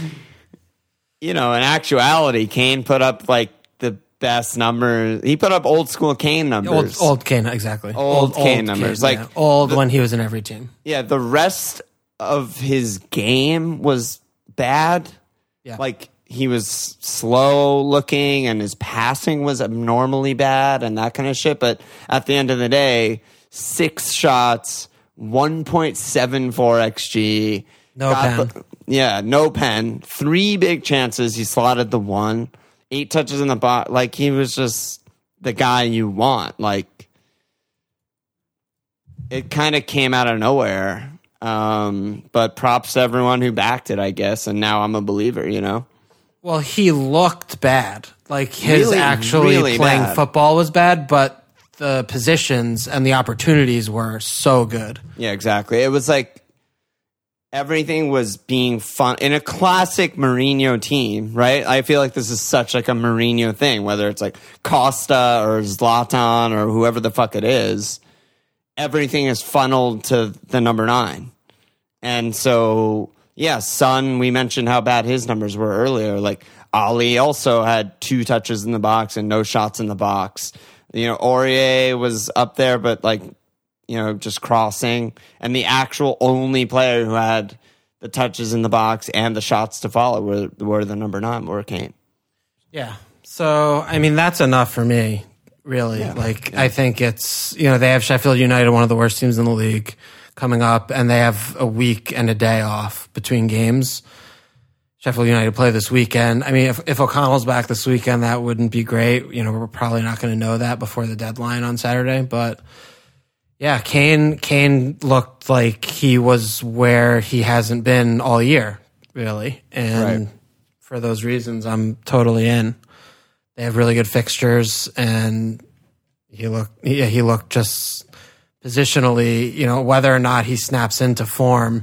you know, in actuality, Kane put up like the best numbers. He put up old school Kane Old, numbers. old Kane, exactly. Old Kane numbers. Like, yeah. old when he was in every team. Yeah, the rest of his game was bad. Yeah. Like he was slow looking and his passing was abnormally bad and that kind of shit. But at the end of the day, six shots, one point seven four X G. No pen. The, yeah, no pen. Three big chances. He slotted the one. Eight touches in the box. Like he was just the guy you want. Like it kind of came out of nowhere. Um, but props to everyone who backed it, I guess. And now I'm a believer, you know? Well, he looked bad. Like his Really, actually really playing bad. football was bad, but the positions and the opportunities were so good. Yeah, exactly. It was like everything was being fun in a classic Mourinho team, right? I feel like this is such like a Mourinho thing, whether it's like Costa or Zlatan or whoever the fuck it is. Everything is funneled to the number nine. And so, yeah, Son, we mentioned how bad his numbers were earlier. Like, Ali also had two touches in the box and no shots in the box. You know, Aurier was up there, but, like, you know, just crossing, and the actual only player who had the touches in the box and the shots to follow were, were the number nine, were Kane. Yeah. So, I mean, that's enough for me, really. Yeah. Like, yeah. I think it's, you know, they have Sheffield United, one of the worst teams in the league, coming up, and they have a week and a day off between games. Sheffield United play this weekend. I mean, if, if O'Connell's back this weekend, that wouldn't be great. You know, we're probably not going to know that before the deadline on Saturday, but yeah, Kane, Kane looked like he was where he hasn't been all year, really. And right. for those reasons, I'm totally in. They have really good fixtures, and he looked, yeah, he looked just positionally, you know, whether or not he snaps into form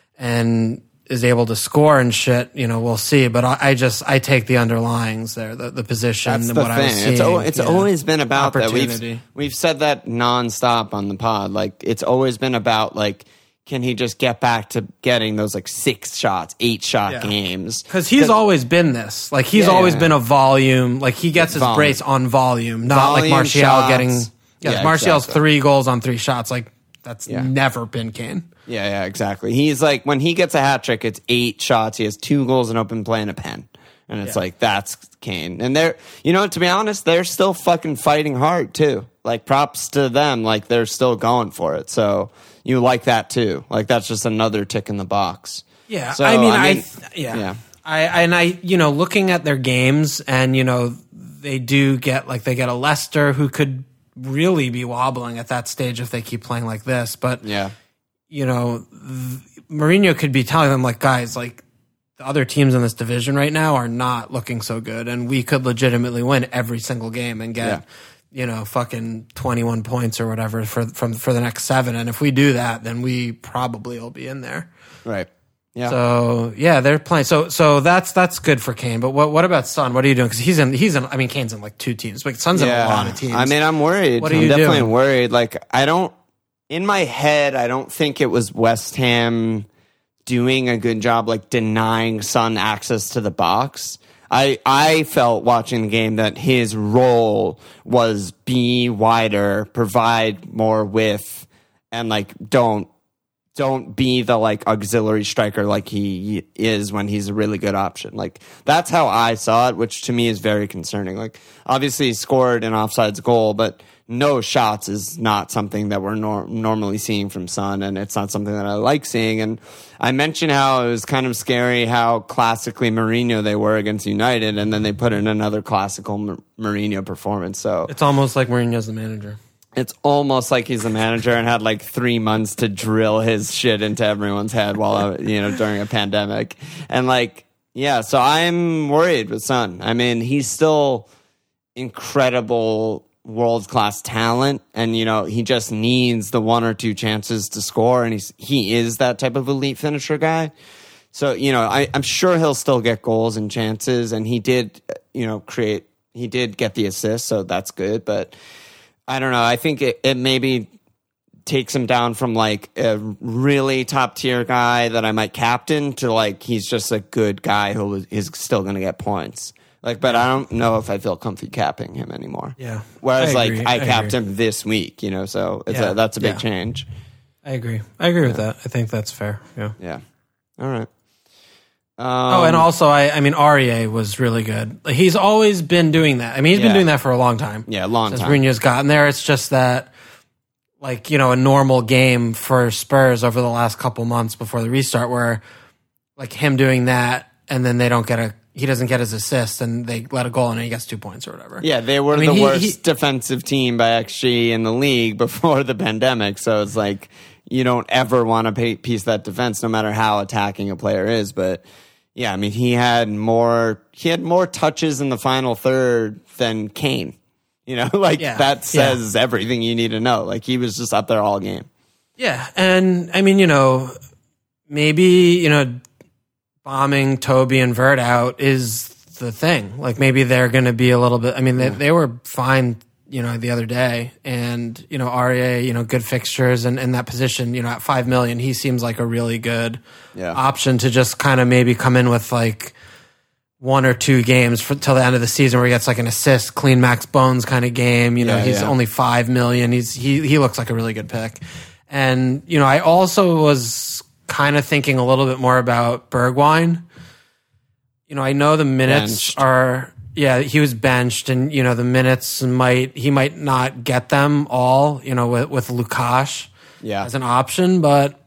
and is able to score and shit, you know, we'll see. But I, I just, I take the underlyings there, the, the position That's and the what thing. I was seeing. It's, o- it's yeah. always been about that. We've, we've said that nonstop on the pod. Like, it's always been about, like, can he just get back to getting those, like, six shots, eight shot yeah. games? Because he's always been this. Like, he's yeah, always yeah. been a volume. Like, he gets his volume. brace on volume, not volume, like Martial shots. getting. Yeah, yeah Martial's exactly. three goals on three shots. Like, that's yeah. never been Kane. Yeah, yeah, exactly. He's like, when he gets a hat trick, it's eight shots. He has two goals, an open play, and a pen. And it's yeah. like, that's Kane. And they're, you know, to be honest, they're still fucking fighting hard, too. Like, props to them. Like, they're still going for it. So you like that, too. Like, that's just another tick in the box. Yeah. So, I mean, I, mean, I yeah. yeah. I, and I, you know, looking at their games, and, you know, they do get, like, they get a Leicester who could really be wobbling at that stage if they keep playing like this. But, yeah. you know, th- Mourinho could be telling them, like, guys, like, the other teams in this division right now are not looking so good, and we could legitimately win every single game and get, yeah. you know, fucking twenty-one points or whatever for from for the next seven. And if we do that, then we probably will be in there. Right. Yeah. So yeah, they're playing. So so that's that's good for Kane. But what what about Son? What are you doing? Because he's in he's in. I mean, Kane's in like two teams, but Son's yeah. in a lot of teams. I mean, I'm worried. What are I'm you definitely doing? worried. Like, I don't. In my head, I don't think it was West Ham doing a good job, like denying Son access to the box. I I felt watching the game that his role was be wider, provide more width, and like don't don't be the like auxiliary striker like he is when he's a really good option. Like, that's how I saw it, which to me is very concerning. Like, obviously he scored an offsides goal, but no shots is not something that we're nor- normally seeing from Son, and it's not something that I like seeing. And I mentioned how it was kind of scary how classically Mourinho they were against United, and then they put in another classical M- Mourinho performance. So it's almost like Mourinho's the manager. It's almost like he's the manager and had like three months to drill his shit into everyone's head while, you know, during a pandemic. And like, yeah, so I'm worried with Son. I mean, he's still incredible world-class talent, and you know, he just needs the one or two chances to score, and he's he is that type of elite finisher guy. So, you know, I, I'm sure he'll still get goals and chances, and he did, you know, create he did get the assist, so that's good. But I don't know, I think it, it maybe takes him down from like a really top tier guy that I might captain to like he's just a good guy who is still going to get points. Like, but I don't know if I feel comfy capping him anymore. Yeah. Whereas, I like, I, I capped agree. him this week, you know, so it's yeah. a, that's a big yeah. change. I agree. I agree yeah. with that. I think that's fair. Yeah. Yeah. All right. Um, oh, and also, I, I mean, Aurier was really good. Like, he's always been doing that. I mean, he's yeah. been doing that for a long time. Yeah, a long since time. Since Mourinho's gotten there. It's just that, like, you know, a normal game for Spurs over the last couple months before the restart where, like, him doing that and then they don't get a he doesn't get his assist and they let a goal and he gets two points or whatever. Yeah, they were I mean, the he, worst he, defensive team by X G in the league before the pandemic. So it's like you don't ever want to piece that defense no matter how attacking a player is. But yeah, I mean, he had more he had more touches in the final third than Kane. You know, like yeah, that says yeah. everything you need to know. Like he was just up there all game. Yeah, and I mean, you know, maybe, you know, bombing Toby and Vert out is the thing. Like maybe they're going to be a little bit. I mean, they, they were fine, you know, the other day, and you know, Aurier, you know, good fixtures, and in that position, you know, at five million, he seems like a really good yeah. option to just kind of maybe come in with like one or two games for, till the end of the season where he gets like an assist, clean Max Bones kind of game. You know, yeah, he's yeah. only five million. He's he he looks like a really good pick. And you know, I also was kind of thinking a little bit more about Bergwijn. You know, I know the minutes benched. are yeah, he was benched, and you know the minutes might he might not get them all. You know, with with Lukasz yeah. as an option, but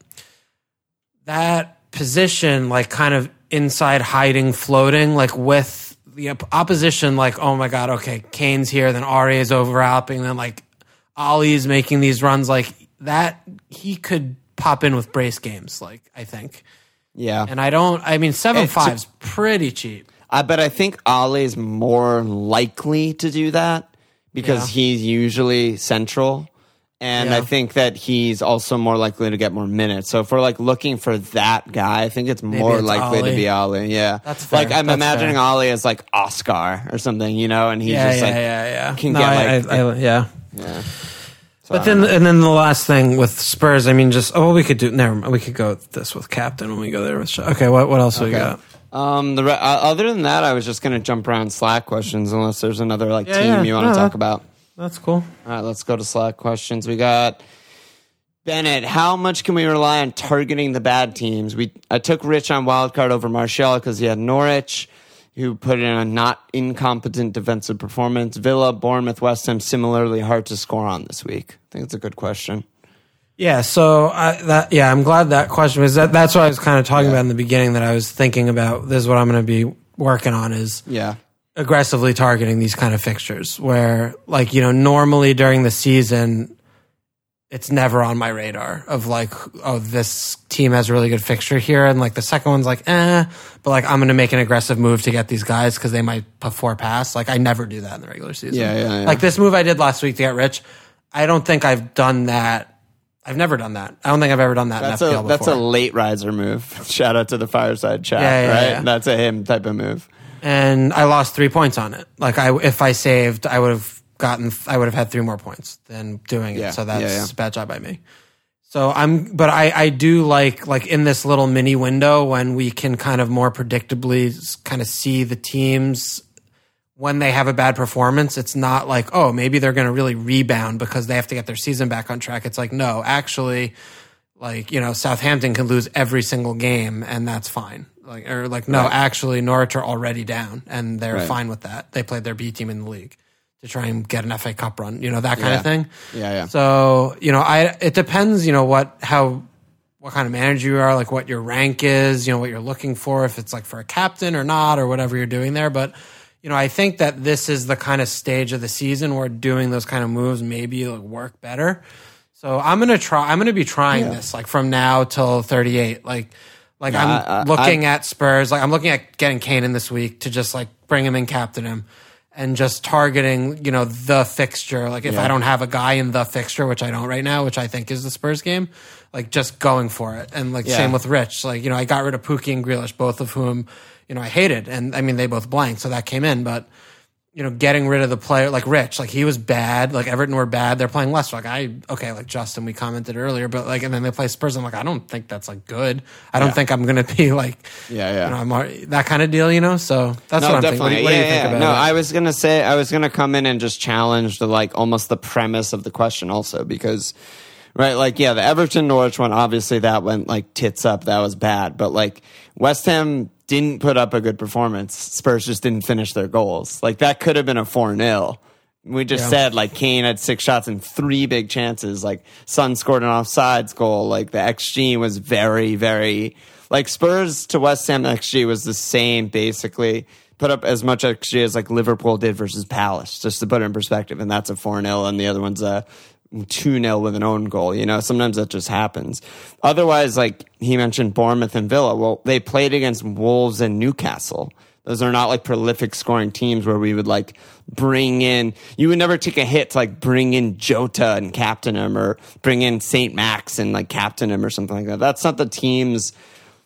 that position, like kind of inside hiding, floating, like with the opposition, like, oh my God, okay, Kane's here, then Aurier is overlapping, then like Ollie's making these runs, like that, he could pop in with brace games, like, I think. Yeah. And I don't, I mean, seven five's pretty cheap. I but I think Ollie's more likely to do that because yeah. he's usually central. And yeah. I think that he's also more likely to get more minutes. So if we're like looking for that guy, I think it's Maybe more it's likely Ollie. to be Ollie. Yeah, that's fair. Like I'm that's imagining fair. Ollie as like Oscar or something, you know, and he's yeah, just yeah, like yeah, yeah. can no, get I, like I, I, yeah, yeah. So, but then and then the last thing with Spurs, I mean, just oh, well, we could do. Never mind. We could go with this with captain when we go there. With okay, what what else okay. we got? Um, the re- uh, other than that, I was just gonna jump around Slack questions unless there's another like yeah, team yeah. you want to no, talk that, about. That's cool. All right, let's go to Slack questions. We got. Bennett, how much can we rely on targeting the bad teams? We I took Rich on wildcard over Martial because he had Norwich, who put in a not incompetent defensive performance. Villa, Bournemouth, West Ham, similarly hard to score on this week. I think it's a good question. Yeah, so I, that yeah, I'm glad that question was that. That's what I was kind of talking yeah. about in the beginning. That I was thinking about. This is what I'm going to be working on. Is yeah. aggressively targeting these kind of fixtures where, like, you know, normally during the season, it's never on my radar of like, oh, this team has a really good fixture here. And like the second one's like, eh, but like I'm going to make an aggressive move to get these guys because they might put four past. Like I never do that in the regular season. Yeah, yeah, yeah. Like this move I did last week to get Rich, I don't think I've done that. I've never done that. I don't think I've ever done that that's in F P L a, before. That's a late riser move. Shout out to the Fireside Chat, yeah, yeah, right? Yeah. That's a him type of move. And I lost three points on it. Like I, if I saved, I would have gotten, I would have had three more points than doing it. Yeah, so that's yeah, yeah. a bad job by me. So I'm, but I, I do like, like in this little mini window when we can kind of more predictably kind of see the teams when they have a bad performance. It's not like, oh, maybe they're going to really rebound because they have to get their season back on track. It's like, no, actually, like, you know, Southampton can lose every single game and that's fine. Like, or like, no, right. actually Norwich are already down and they're right. fine with that. They played their B team in the league to try and get an F A Cup run, you know, that kind yeah. of thing. Yeah, yeah. So, you know, I, it depends, you know, what, how, what kind of manager you are, like what your rank is, you know, what you're looking for, if it's like for a captain or not, or whatever you're doing there. But, you know, I think that this is the kind of stage of the season where doing those kind of moves maybe like work better. So I'm going to try, I'm going to be trying yeah. this like from now till thirty-eight. Like, like yeah, I'm I, I, looking I, at Spurs, like I'm looking at getting Kane in this week to just like bring him in, captain him. And just targeting, you know, the fixture. Like if yeah. I don't have a guy in the fixture, which I don't right now, which I think is the Spurs game, like just going for it. And like yeah. same with Rich. Like, you know, I got rid of Pookie and Grealish, both of whom, you know, I hated. And I mean, they both blanked, so that came in. But, you know, getting rid of the player, like Rich, like he was bad. Like Everton were bad. They're playing Leicester. Like I, okay, like Justin, we commented earlier, but like, and then they play Spurs. I'm like, I don't think that's like good. I don't yeah. think I'm going to be like, yeah, yeah, you know, I'm already, that kind of deal, you know? So that's no, what I'm definitely. thinking. What, do, what yeah, do you think yeah. about no, it? No, I was going to say, I was going to come in and just challenge the like almost the premise of the question also because, right, like, yeah, the Everton Norwich one, obviously that went like tits up. That was bad. But like West Ham didn't put up a good performance. Spurs just didn't finish their goals. Like that could have been a four nil. We just yeah. said like Kane had six shots and three big chances. Like Son scored an offsides goal. Like the X G was very, very like Spurs to West Ham X G was the same basically. Put up as much X G as like Liverpool did versus Palace, just to put it in perspective. And that's a four nil and the other one's a two nil with an own goal. You know, sometimes that just happens. Otherwise, like he mentioned Bournemouth and Villa. Well, they played against Wolves and Newcastle. Those are not like prolific scoring teams where we would like bring in, you would never take a hit to like bring in Jota and captain him or bring in Saint Max and like captain him or something like that. That's not the teams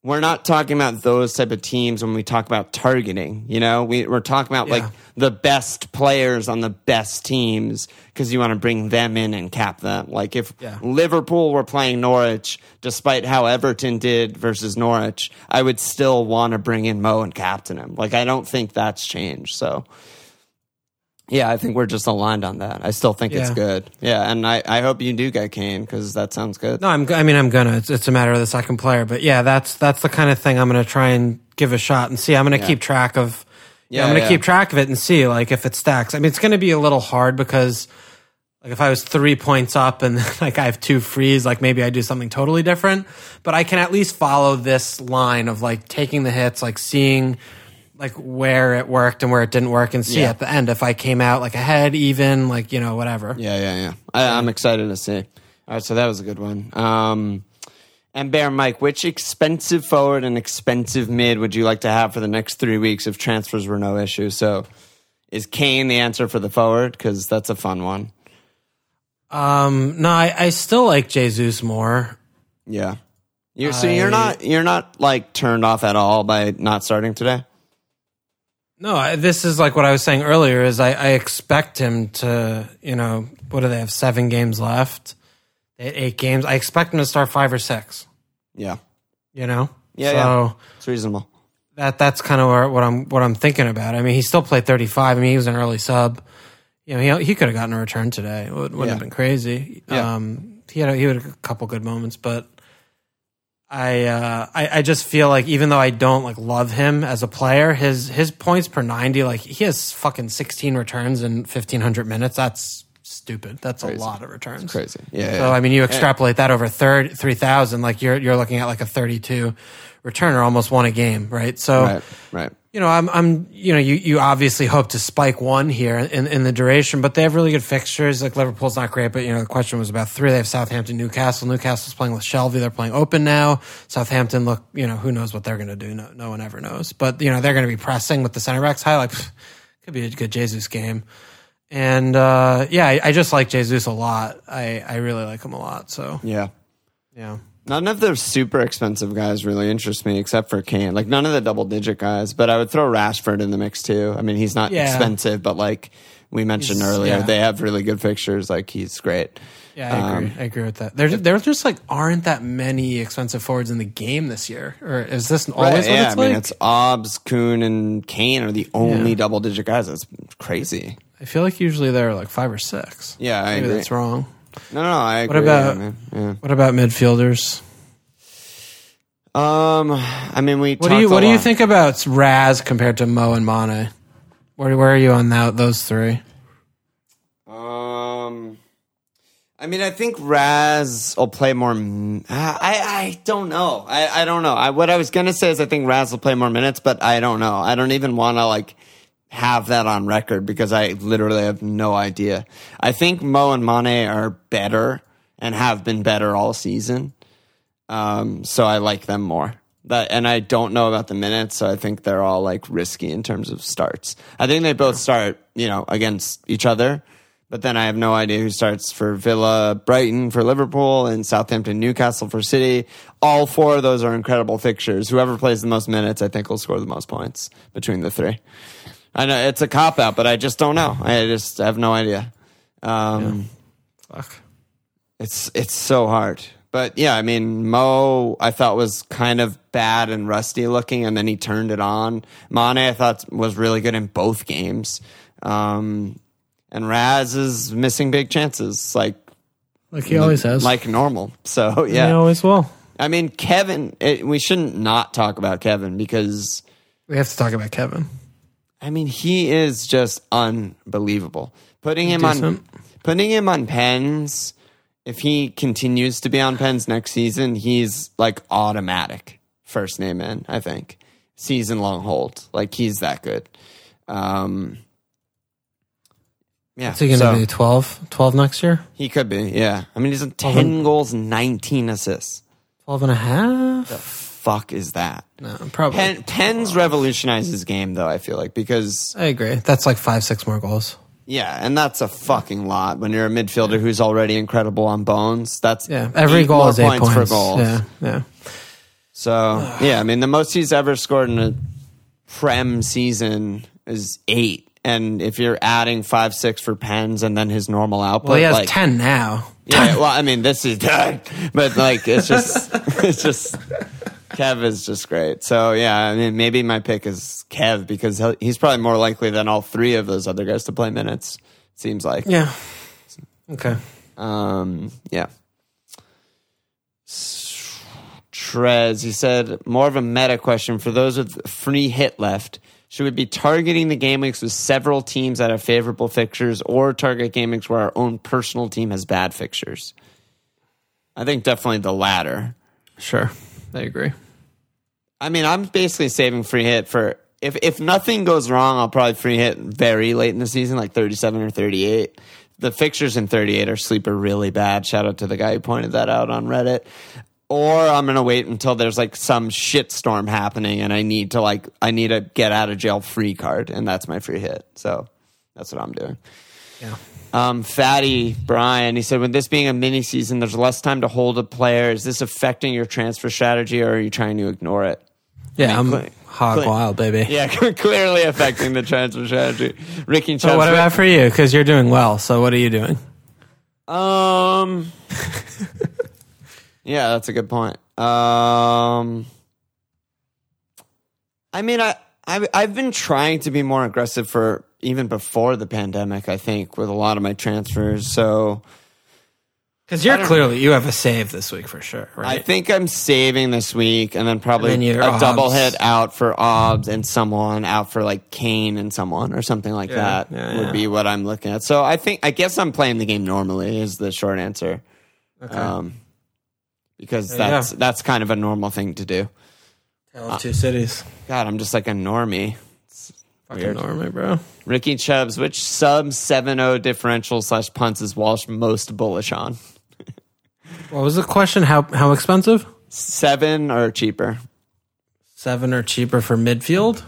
we're not talking about those type of teams when we talk about targeting. You know, we, we're talking about yeah. like the best players on the best teams because you want to bring them in and cap them. Like if yeah. Liverpool were playing Norwich, despite how Everton did versus Norwich, I would still want to bring in Mo and captain him. Like I don't think that's changed. So yeah, I think we're just aligned on that. I still think yeah. it's good. Yeah, and I, I hope you do get Kane because that sounds good. No, I'm. I mean, I'm gonna. It's, it's a matter of the second player, but yeah, that's that's the kind of thing I'm gonna try and give a shot and see. I'm gonna yeah. keep track of. Yeah, yeah I'm gonna yeah. keep track of it and see like if it stacks. I mean, it's gonna be a little hard because like if I was three points up and like I have two frees, like maybe I do something totally different. But I can at least follow this line of like taking the hits, like seeing. Like where it worked and where it didn't work, and see yeah. at the end if I came out like ahead, even, like you know, whatever. Yeah, yeah, yeah. I, I'm excited to see. All right, so that was a good one. Um, and Bear Mike, which expensive forward and expensive mid would you like to have for the next three weeks if transfers were no issue? So, is Kane the answer for the forward? Because that's a fun one. Um, no, I, I still like Jesus more. Yeah. You're, so I, you're not you're not like turned off at all by not starting today. No, I, this is like what I was saying earlier is I, I expect him to, you know, what do they have, seven games left? They had eight games. I expect him to start five or six. Yeah. You know? Yeah, so yeah. It's reasonable. That That's kind of where, what I'm what I'm thinking about. I mean, he still played thirty-five. I mean, he was an early sub. You know, he, he could have gotten a return today. It wouldn't yeah. have been crazy. Yeah. Um, he, had a, he had a couple good moments, but I, uh, I I just feel like even though I don't like love him as a player, his his points per ninety, like he has fucking sixteen returns in fifteen hundred minutes. That's stupid. That's crazy. A lot of returns. It's crazy. Yeah. So yeah. I mean, you extrapolate that over third three thousand, like you're you're looking at like a thirty-two returner, almost one a game, right? So right, right. You know, I'm I'm you know, you, you obviously hope to spike one here in, in the duration, but they have really good fixtures. Like Liverpool's not great, but you know, the question was about three. They have Southampton, Newcastle. Newcastle's playing with Shelvey. They're playing open now. Southampton look, you know, who knows what they're going to do? No, no one ever knows. But you know, they're going to be pressing with the center backs high. Like, pff, could be a good Jesus game. And uh, yeah, I, I just like Jesus a lot. I I really like him a lot. So yeah, yeah. None of the super expensive guys really interest me, except for Kane. Like none of the double digit guys, but I would throw Rashford in the mix too. I mean, he's not yeah. expensive, but like we mentioned he's, earlier, yeah. they have really good fixtures. Like he's great. Yeah, I agree. Um, I agree with that. There, there just like aren't that many expensive forwards in the game this year, or is this always right, what yeah, it's I like? mean, it's Obbs, Kuhn, and Kane are the only yeah. double digit guys. That's crazy. I feel like usually they're like five or six. Yeah, I Maybe agree. That's wrong. No, no, I agree. What about yeah, yeah. what about midfielders? Um, I mean, we. What do you What do you think about Raz compared to Mo and Mane? Where Where are you on that? Those three. Um, I mean, I think Raz will play more. I I don't know. I I don't know. I what I was gonna say is I think Raz will play more minutes, but I don't know. I don't even want to like have that on record because I literally have no idea. I think Mo and Mane are better and have been better all season. Um, so I like them more. That, and I don't know about the minutes, so I think they're all like risky in terms of starts. I think they both start, you know, against each other, but then I have no idea who starts for Villa, Brighton for Liverpool, and Southampton, Newcastle for City. All four of those are incredible fixtures. Whoever plays the most minutes, I think, will score the most points between the three. I know it's a cop out, but I just don't know. I just have no idea. Um, yeah. Fuck. It's it's so hard. But yeah, I mean, Mo, I thought was kind of bad and rusty looking, and then he turned it on. Mane, I thought was really good in both games. Um, and Raz is missing big chances, like like he always has, like normal. So yeah, he always will. I mean, Kevin, it, we shouldn't not talk about Kevin because we have to talk about Kevin. I mean, he is just unbelievable. Putting him Decent. on, putting him on pens. If he continues to be on pens next season, he's like automatic first name in, I think. Season long hold. Like he's that good. Um, yeah. Is he going to so, be twelve? twelve next year? He could be, yeah. I mean, he's on ten and, goals, nineteen assists. twelve and a half? The fuck is that? No, probably. Pen, pens revolutionized his game, though, I feel like, because. I agree. That's like five, six more goals. Yeah, and that's a fucking lot when you're a midfielder who's already incredible on bones. That's yeah. Every goal is eight points, points for goals. Yeah, yeah. So, yeah, I mean, the most he's ever scored in a Prem season is eight. And if you're adding five, six for Pens and then his normal output. Well, he has like, ten now. Yeah, well, I mean, this is done. But, like, it's just, it's just, Kev is just great. So, yeah, I mean, maybe my pick is Kev because he's probably more likely than all three of those other guys to play minutes, it seems like. Yeah. Okay. Um, yeah. Trez, he said, more of a meta question. For those with free hit left, should we be targeting the game weeks with several teams that have favorable fixtures or target game weeks where our own personal team has bad fixtures? I think definitely the latter. Sure. I agree. I mean, I'm basically saving free hit for, if, if nothing goes wrong, I'll probably free hit very late in the season, like thirty-seven or thirty-eight. The fixtures in thirty-eight are sleeper really bad. Shout out to the guy who pointed that out on Reddit. Or I'm going to wait until there's like some shitstorm happening and I need to like, I need a get out of jail free card and that's my free hit. So that's what I'm doing. Yeah. Um, Fatty Brian, he said, with this being a mini season, there's less time to hold a player. Is this affecting your transfer strategy or are you trying to ignore it? Yeah, I mean, I'm cl- hog cl- wild, baby. Yeah, clearly affecting the transfer strategy. Ricky So what about for you? Because you're doing well. So what are you doing? Um... Yeah, that's a good point. Um, I mean, I, I, I've been trying to be more aggressive for even before the pandemic, I think, with a lot of my transfers. So, because you're clearly, you have a save this week for sure, right? I think I'm saving this week and then probably and then a Obs. double hit out for Obs and someone, out for like Kane and someone or something like yeah, that yeah, would yeah. be what I'm looking at. So I think, I guess I'm playing the game normally is the short answer. Okay. Um, Because There that's you go. that's kind of a normal thing to do. Tale of two cities. God, I'm just like a normie. It's Fucking weird. normie, bro. Ricky Chubbs, which sub seven oh differential slash punts is Walsh most bullish on? What was the question? How how expensive? Seven or cheaper? Seven or cheaper for midfield?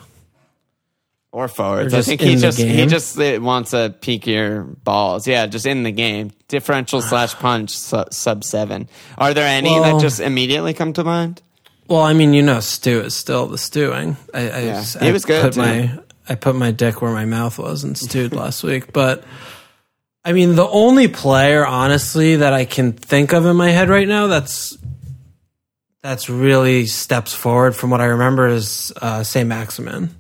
Or forwards. Or I just think in he the just he game? just uh, wants a peakier balls. Yeah, just in the game. Differential slash punch su- sub seven. Are there any Well- that just immediately come to mind? Well, I mean, you know, Stu is still the stewing. I, I, Yeah, just- he I was good, Put too. my, I put my dick where my mouth was and stewed last week. But, I mean, the only player, honestly, that I can think of in my head right now that's that's really steps forward from what I remember is uh, Saint Maximin.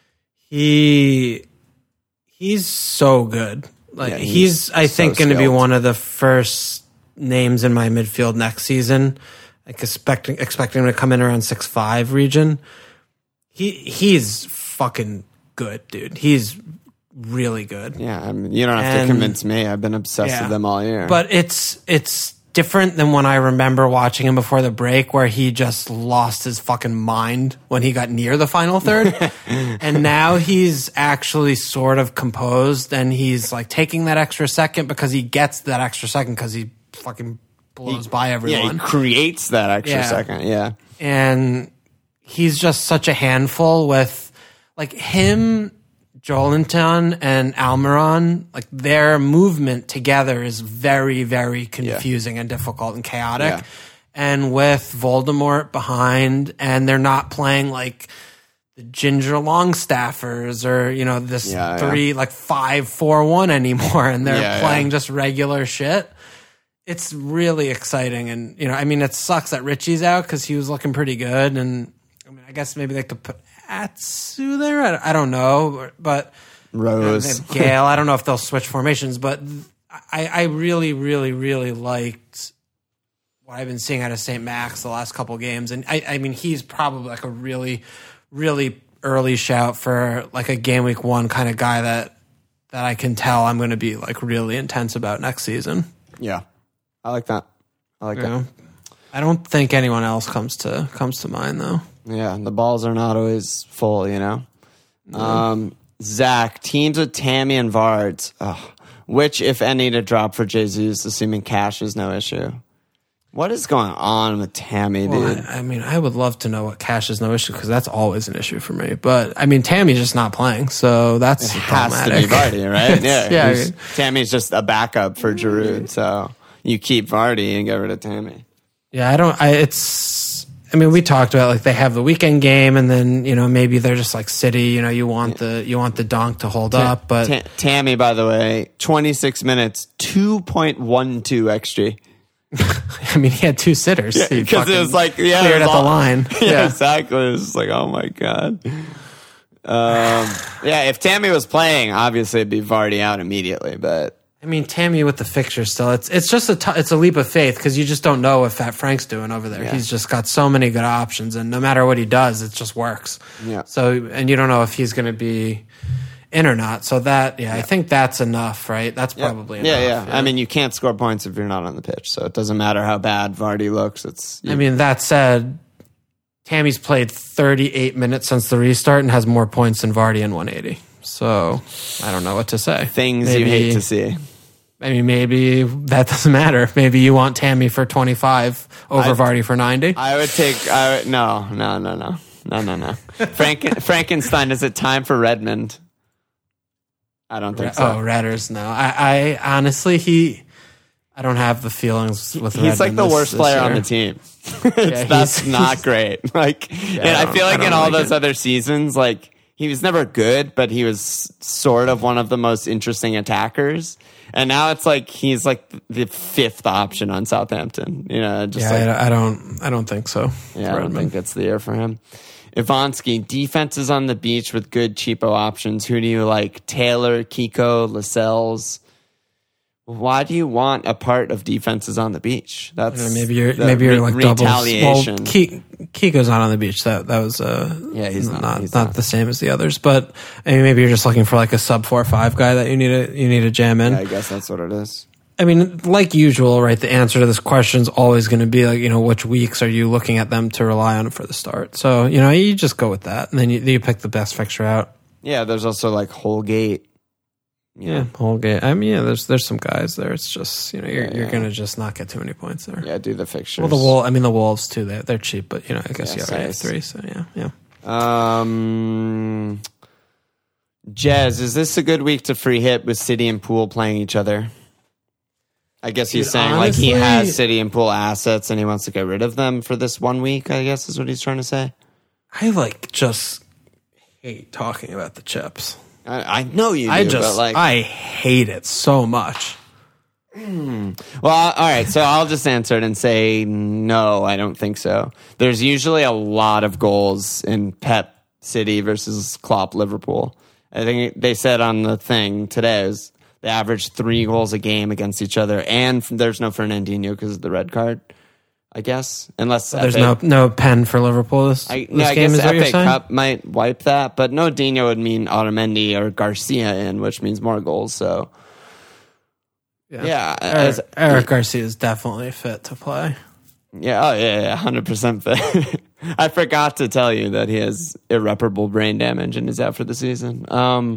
He he's so good. Like Yeah, he's, he's I so think, going to be skilled. one of the first names in my midfield next season. Like expecting expecting him to come in around six five region. He he's fucking good, dude. He's really good. Yeah, I mean, you don't have And- to convince me. I've been obsessed Yeah. with them all year. But it's it's different than when I remember watching him before the break, where he just lost his fucking mind when he got near the final third. And now he's actually sort of composed, and he's like taking that extra second because he gets that extra second because he fucking blows by yeah, everyone. he creates that extra Yeah. second. Yeah. And he's just such a handful with like him, Jolinton and Almiron, like their movement together is very, very confusing and difficult and chaotic. Yeah. And with Voldemort behind, and they're not playing like the Ginger Longstaffers or, you know, this Yeah, three, like five, four, one anymore. And they're Yeah, playing yeah. just regular shit. It's really exciting. And, you know, I mean, it sucks that Richie's out because he was looking pretty good. And I mean, I guess maybe they could put Atsu there. I, I don't know. But Rose. and Gale, I don't know if they'll switch formations. But I, I really, really, really liked what I've been seeing out of Saint Max the last couple games. And I, I mean, he's probably like a really, really early shout for like a game week one kind of guy that that I can tell I'm going to be like really intense about next season. Yeah. I like that. I like You that. know? I don't think anyone else comes to comes to mind though. Yeah, the balls are not always full, you know. Um, Zach, teams with Tammy and Vards. Ugh. Which, if any, to drop for Jesus, assuming cash is no issue. What is going on with Tammy, Well, dude? I, I mean, I would love to know what cash is no issue because that's always an issue for me. But I mean, Tammy's just not playing, so that's It has to problematic. be Vardy, right? Yeah, Yeah, I he's- mean- Tammy's just a backup for Giroud, so you keep Vardy and get rid of Tammy. Yeah, I don't. I it's I mean, we talked about like they have the weekend game, and then you know maybe they're just like City. You know, you want the you want the donk to hold Ta- up, but Ta- Tammy, by the way, twenty-six minutes, two point one two X G. I mean, he had two sitters because yeah, it was like yeah, cleared it was at all, the line. Yeah, yeah, exactly. It was just like, oh my god. Um, yeah, if Tammy was playing, obviously it'd be Vardy out immediately, but. I mean, Tammy with the fixture still, it's it's just a t- it's a leap of faith because you just don't know what Fat Frank's doing over there. Yeah. He's just got so many good options, and no matter what he does, it just works. Yeah. So, and you don't know if he's going to be in or not. So that, yeah, yeah, I think that's enough, right? That's probably yeah. enough. Yeah, yeah. I mean, you can't score points if you're not on the pitch, so it doesn't matter how bad Vardy looks. It's. You, I mean, that said, Tammy's played thirty-eight minutes since the restart and has more points than Vardy in one eighty. So I don't know what to say. Things maybe, you hate to see. I mean, maybe that doesn't matter. Maybe you want Tammy for twenty-five over I'd, Vardy for ninety. I would take. I would, no, no, no, no, no, no, no. Franken, Frankenstein. Is it time for Redmond? I don't think so. Oh, Redders. No, I, I honestly he. I don't have the feelings with. He's Redmond like the this, worst this player year. on the team. yeah, that's not great. Like, yeah, and I, I feel like I in all like those it. other seasons, like he was never good, but he was sort of one of the most interesting attackers. And now it's like he's like the fifth option on Southampton. You know, just yeah, like, I, I don't, I don't think so. Yeah, I don't think it's the year for him. Ivansky, defenses on the beach with good cheapo options. Who do you like? Taylor, Kiko, Lascelles. Why do you want a part of defenses on the beach? That's know, maybe you're maybe you're re- like double. retaliation. Well, Ki- Kiko's not on the beach. That that was uh yeah, he's not not, he's not not the same as the others. But I mean, maybe you're just looking for like a sub four or five guy that you need to you need to jam in. Yeah, I guess that's what it is. I mean, like usual, right? The answer to this question is always going to be like, you know, which weeks are you looking at them to rely on for the start? So you know, you just go with that, and then you, you pick the best fixture out. Yeah, there's also like Holgate. Yeah, yeah Holgate. I mean, yeah, there's there's some guys there. It's just you know you're yeah, you're yeah. gonna just not get too many points there. Yeah, do the fixtures. Well, the Wolves. I mean, the Wolves too. They they're cheap, but you know, I guess yeah, you already have three. So yeah, yeah. Um, Jez, is this a good week to free hit with City and Pool playing each other? I guess he's Dude, saying honestly, like he has City and Pool assets and he wants to get rid of them for this one week. I guess is what he's trying to say. I like just hate talking about the chips. I, I know you do, I just, but like I hate it so much. Hmm. Well, all right. So I'll just answer it and say no. I don't think so. There's usually a lot of goals in Pep City versus Klopp Liverpool. I think they said on the thing today is they average three goals a game against each other, and there's no Fernandinho because of the red card. I guess unless so there's F A, no no pen for Liverpool this, I, this no, I game guess is what F you're A saying? Cup might wipe that, but no Dino would mean Otamendi or Garcia in, which means more goals. So yeah, yeah Eric, as, Eric Garcia is definitely fit to play. Yeah, oh yeah, yeah, hundred percent fit. I forgot to tell you that he has irreparable brain damage and is out for the season. Um,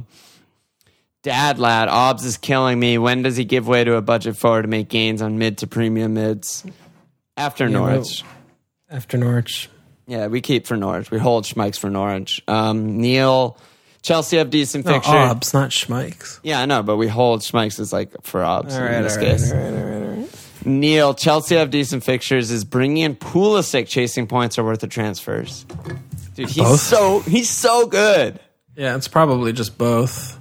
Dad lad, Obbs is killing me. When does he give way to a budget forward to make gains on mid to premium mids? After Yeah, Norwich. well, after Norwich. Yeah, we keep for Norwich. We hold Schmeichs for Norwich. Um, Neil, Chelsea have decent No, fixture. Obbs, not Schmeichs. Yeah, I know, but we hold Schmeichs as like for Obbs All right, in this all right, case. all right, all right, all right. Neil, Chelsea have decent fixtures. Is bringing in Pulisic chasing points or worth the transfers? Dude, he's Both? so he's so good. Yeah, it's probably just both.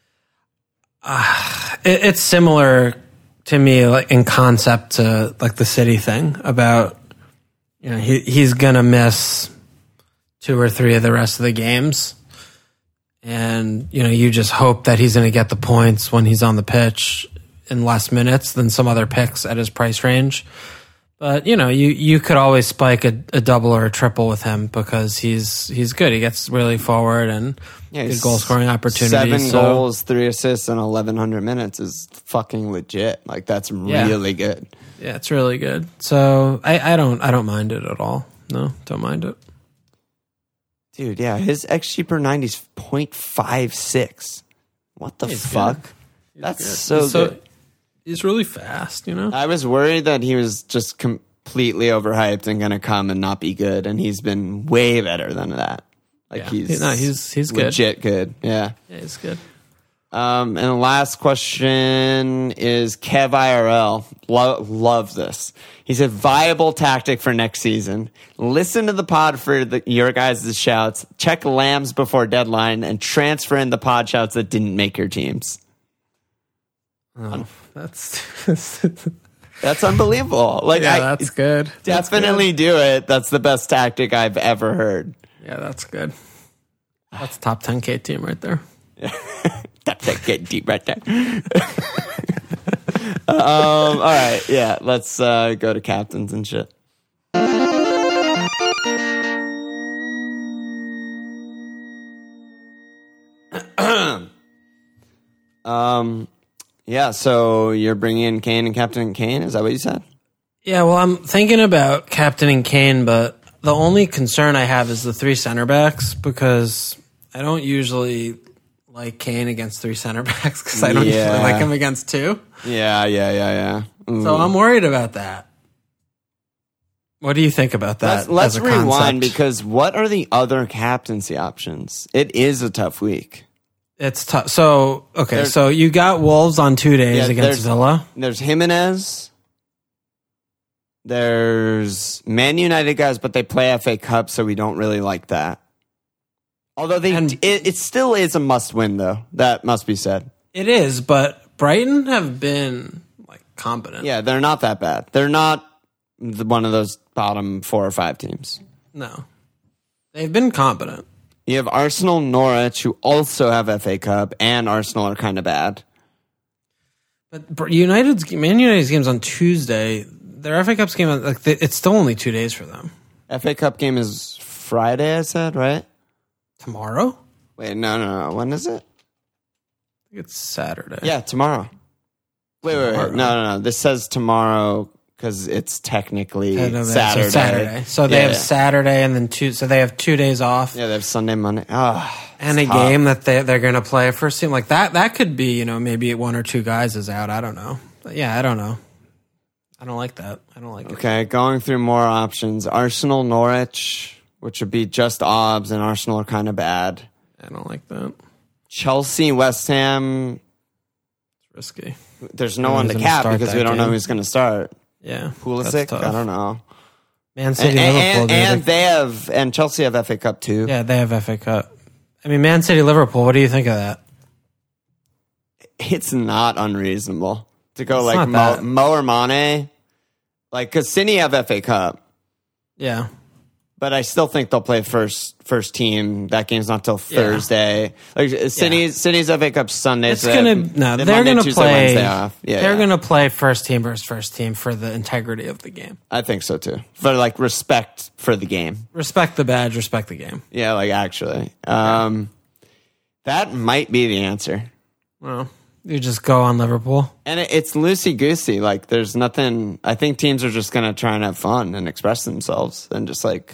Uh, it, it's similar to me, like in concept to like the City thing about you know he he's gonna miss two or three of the rest of the games, and you know you just hope that he's gonna get the points when he's on the pitch in less minutes than some other picks at his price range. But you know, you, you could always spike a, a double or a triple with him because he's he's good. He gets really forward and Yeah, good goal scoring opportunities. Seven so. goals, three assists, and eleven hundred minutes is fucking legit. Like that's Yeah. really good. Yeah, it's really good. So I, I don't I don't mind it at all. No, don't mind it. Dude, yeah, his X G per ninety is point five six. What the He's fuck? good. That's good. so He's so- good. He's really fast, you know? I was worried that he was just completely overhyped and going to come and not be good, and he's been way better than that. Like Yeah. he's No, he's- he's good. legit good. Yeah. Yeah, he's good. Um, and the last question is Kev I R L. Lo- love this. He said, viable tactic for next season. Listen to the pod for the, your guys' shouts. Check Lambs before deadline and transfer in the pod shouts that didn't make your teams. Oh, that's that's unbelievable. Like, yeah, I, that's good. Definitely that's good. do it. That's the best tactic I've ever heard. Yeah, that's good. That's a top ten K team right there. That's that get deep right there. um, all right, yeah, let's uh, go to captains and shit. um, yeah. So you're bringing in Kane and Captain Kane. Is that what you said? Yeah. Well, I'm thinking about captaining Kane, but the only concern I have is the three center backs because I don't usually like Kane against three center backs because I don't yeah. usually like him against two. Yeah, yeah, yeah, yeah. Ooh. So I'm worried about that. What do you think about that? Let's, let's as a rewind concept? because what are the other captaincy options? It is a tough week. It's tough. So, okay, There's, so you got Wolves on two days yeah, against there's, Villa. There's Jimenez. There's Man United guys, but they play F A Cup, so we don't really like that. Although they, and, it, it still is a must-win, though. That must be said. It is, but Brighton have been like competent. Yeah, they're not that bad. They're not the, one of those bottom four or five teams. No, they've been competent. You have Arsenal, Norwich, who also have F A Cup, and Arsenal are kind of bad. But United's Man United's game's on Tuesday. Their F A Cup's game, like it's still only two days for them. F A Cup game is Friday, I said, right? Tomorrow? Wait, no, no, no. When is it? I think it's Saturday. Yeah, tomorrow. Wait, wait, wait. No, no, no. This says tomorrow because it's technically no, Saturday. So Saturday. So they yeah, have yeah. Saturday and then two. So they have two days off. Yeah, they have Sunday, Monday. Oh, and a tough. game that they they're going to play first team like that. That could be, you know, maybe one or two guys is out. I don't know. But yeah, I don't know. I don't like that. I don't like okay, it. Okay, going through more options. Arsenal, Norwich, which would be just obs, and Arsenal are kind of bad. I don't like that. Chelsea, West Ham. It's risky. There's no one to cap because we don't game. know who's going to start. Yeah, Pulisic, I don't know. Man City, and, Liverpool, and, and they have, and Chelsea have F A Cup too. Yeah, they have F A Cup. I mean, Man City, Liverpool. What do you think of that? It's not unreasonable to go it's like Mo, Mo or Mane, like because City have F A Cup. Yeah, but I still think they'll play first first team. That game's not till Thursday. Yeah. Like City's yeah. City's F A Cup Sunday. It's so gonna they have, no. They they're Monday, gonna Tuesday, play. Wednesday off. Yeah, they're yeah. gonna play first team versus first team for the integrity of the game. I think so too. For like respect for the game. Respect the badge. Respect the game. Yeah, like actually, um, that might be the answer. Well. You just go on Liverpool. And it, it's loosey-goosey. Like, there's nothing... I think teams are just going to try and have fun and express themselves. And just, like...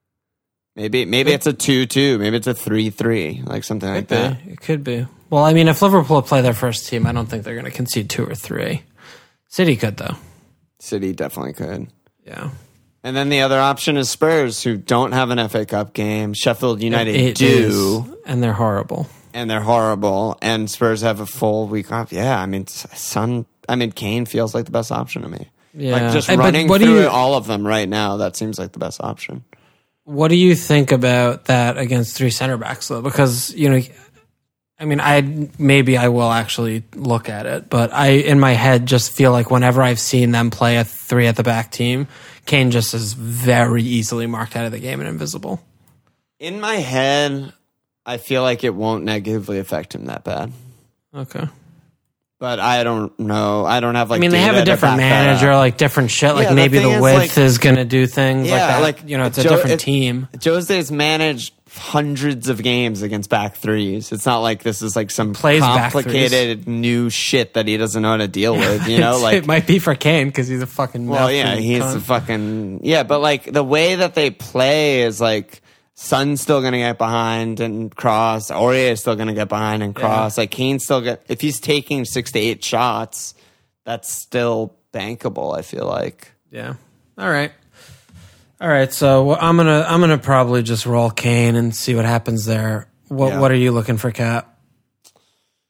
Maybe maybe it's a two two. Maybe it's a three three. Like, something like be. that. It could be. Well, I mean, if Liverpool play their first team, I don't think they're going to concede two or three. City could, though. City definitely could. Yeah. And then the other option is Spurs, who don't have an F A Cup game. Sheffield United it do. Is, and they're horrible. And they're horrible, and Spurs have a full week off. Yeah, I mean, Son. I mean, Kane feels like the best option to me. Yeah, like just hey, running through you, it, all of them right now. That seems like the best option. What do you think about that against three center backs, though? Because you know, I mean, I maybe I will actually look at it, but I, in my head, just feel like whenever I've seen them play a three at the back team, Kane just is very easily marked out of the game and invisible. In my head, I feel like it won't negatively affect him that bad. Okay. But I don't know. I don't have like. I mean, they have a different manager, like different shit. Like yeah, maybe the, the width is, like, is going to do things yeah, like that. Like, you know, it's a jo- different it, team. Jose's managed hundreds of games against back threes. It's not like this is like some Plays complicated new shit that he doesn't know how to deal with. You know, like it might be for Kane because he's a fucking. Well, yeah, he's cunt. a fucking yeah. But like the way that they play is like. Son's still going to get behind and cross. Aurier is still going to get behind and cross. Yeah. Like Kane's still get if he's taking six to eight shots, that's still bankable. I feel like. Yeah. All right. All right. So I'm gonna I'm gonna probably just roll Kane and see what happens there. What yeah. What are you looking for, Cap?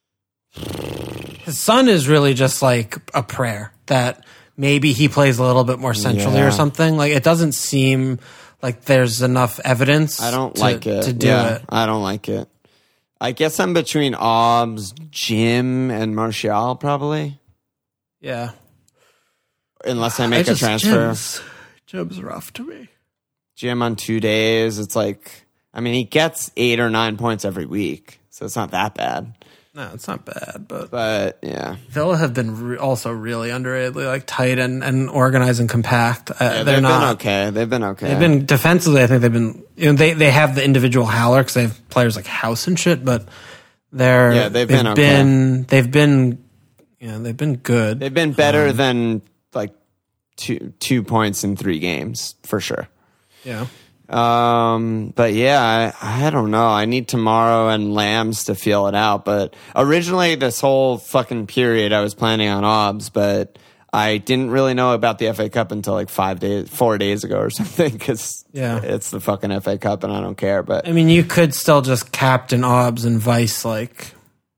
His son is really just like a prayer that maybe he plays a little bit more centrally yeah. or something. Like it doesn't seem like there's enough evidence. I don't to, like it to do yeah, it. I don't like it. I guess I'm between Obbs, Jim, and Martial probably. Yeah. Unless I make I just, a transfer. Jim's, Jim's rough to me. Jim on two days. It's like, I mean, he gets eight or nine points every week, so it's not that bad. No, it's not bad, but but yeah, Villa have been re- also really underrated, like tight and, and organized and compact. Uh, yeah they're they've not been okay. They've been okay. They've been defensively. I think they've been. You know, they they have the individual howler because they have players like House and shit, but they're yeah they've, they've been, been okay. they've been you know they've been good. They've been better um, than like two two points in three games for sure. Yeah. Um, but yeah, I, I don't know. I need tomorrow and Lambs to feel it out. But originally, this whole fucking period, I was planning on Obbs, but I didn't really know about the F A Cup until like five days, four days ago or something. Because yeah. it's the fucking F A Cup, and I don't care. But I mean, you could still just captain Obbs and vice like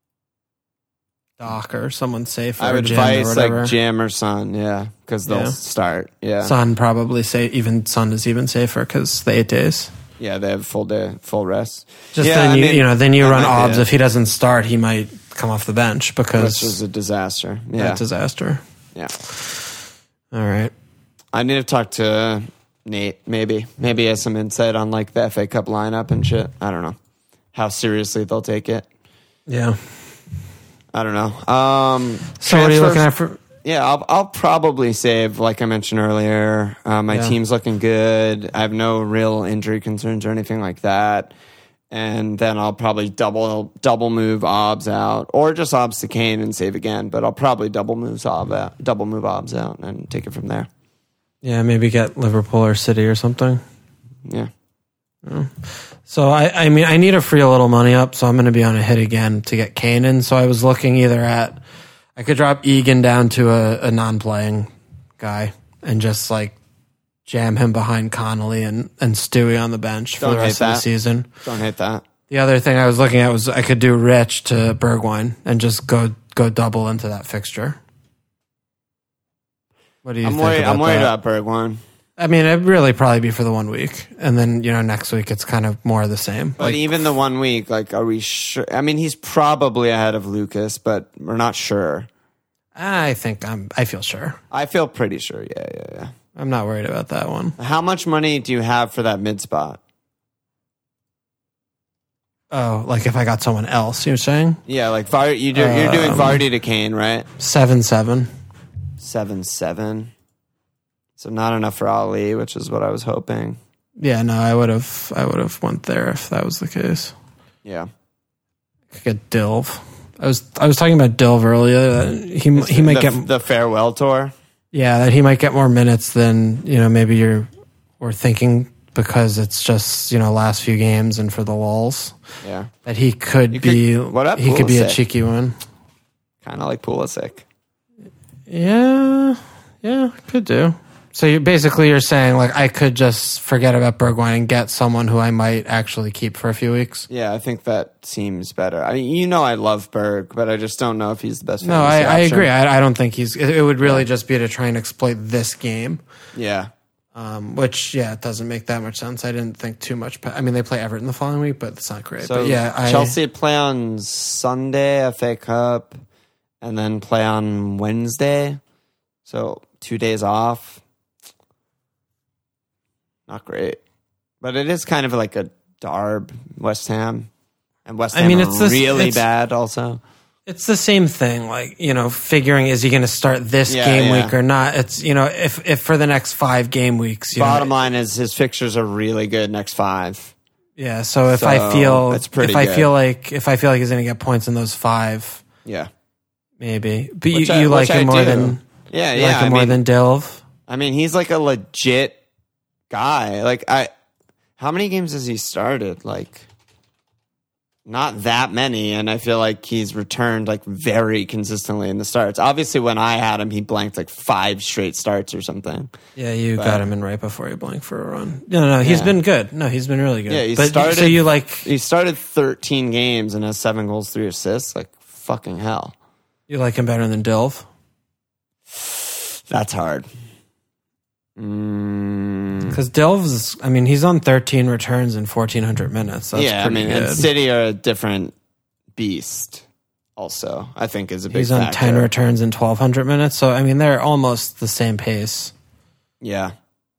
Doc or someone safe. Or I would Jim vice or like Jim or Son, yeah, because they'll Yeah. start. Yeah, Son probably say even Son is even safer because the eight days. yeah, they have full day, full rest. Just yeah, then I you mean, you know then you that run might be Obbs it. if he doesn't start he might come off the bench because Which is a disaster. Yeah, that's a disaster. yeah. All right. I need to talk to Nate. Maybe, maybe he has some insight on like the F A Cup lineup and shit. I don't know how seriously they'll take it. Yeah. I don't know. Um, So what are you transfers- looking at for? Yeah, I'll I'll probably save, like I mentioned earlier. Uh, my Yeah. team's looking good. I have no real injury concerns or anything like that. And then I'll probably double double move Obbs out, or just Obbs to Kane and save again. But I'll probably double move Obbs out, double move Obbs out, and take it from there. Yeah, maybe get Liverpool or City or something. Yeah. Yeah. So I, I mean, I need to free a little money up, so I'm going to be on a hit again to get Kane in. So I was looking either at, I could drop Egan down to a, a non-playing guy and just like jam him behind Connolly and, and Stewie on the bench for Don't the rest hate of the that. season. Don't hate that. The other thing I was looking at was I could do Rich to Bergwijn and just go go double into that fixture. What do you I'm think worried. about I'm worried that? about Bergwijn. I mean, it'd really probably be for the one week. And then, you know, next week it's kind of more of the same. But Like, even the one week, like, are we sure? I mean, he's probably ahead of Lucas, but we're not sure. I think I'm, I feel sure. I feel pretty sure. Yeah, yeah, yeah. I'm not worried about that one. How much money do you have for that mid spot? Oh, like if I got someone else, you're saying? Yeah, like Var- you do, you're doing Um, Vardy to Kane, right? Seven, seven. Seven seven. So not enough for Ali, which is what I was hoping. Yeah, no, I would have, I would have went there if that was the case. Yeah, I could get Dilv. I was, I was talking about Dilv earlier. That he, he might the, get, the farewell tour. yeah, that he might get more minutes than, you know, maybe you're, we're thinking because it's just, you know, last few games and for the lulls. Yeah, That he could You could- be, what up, he could be a Pulisic? cheeky one. kind of like Pulisic. Yeah, yeah, could do. So you basically you're saying like I could just forget about Bergwijn and get someone who I might actually keep for a few weeks. Yeah, I think that seems better. I mean, you know, I love Berg, but I just don't know if he's the best. No, I, fantasy I option. agree. I, I don't think he's. It, it would really just be to try and exploit this game, Yeah, um, which yeah, it doesn't make that much sense. I didn't think too much. I mean, they play Everton the following week, but it's not great. so but yeah, I, Chelsea play on Sunday, F A Cup, and then play on Wednesday. So two days off. Not great, but it is kind of like a Darb, West Ham, and West Ham I mean, are it's this- really it's- bad. Also, It's the same thing, like, you know, figuring is he going to start this Yeah, game yeah. week or not? It's, you know, if if for the next five game weeks, you bottom know, line is his fixtures are really good next five. yeah. So if So, I feel, it's pretty if I good. feel like, if I feel like he's going to get points in those five, Yeah, maybe. But you, Which I- you like which I him more do. than, yeah, you yeah. like him I more mean, than Dilv. I mean, he's like a legit guy. Like I, how many games has he started? Like, not that many, and I feel like he's returned like very consistently in the starts. Obviously, when I had him, he blanked like five straight starts or something. Yeah, you But- got him in right before he blanked for a run. No, no, he's Yeah. been good. No, he's been really good. Yeah, he but started- so you like, He started thirteen games and has seven goals, three assists. Like, fucking hell. You like him better than Dilf? That's hard. Because mm. Dilf's, I mean, he's on thirteen returns in fourteen hundred minutes. That's yeah, I mean, good. and City are a different beast. Also, I think is a big. He's on factor. ten returns in twelve hundred minutes. So I mean, they're almost the same pace. Yeah.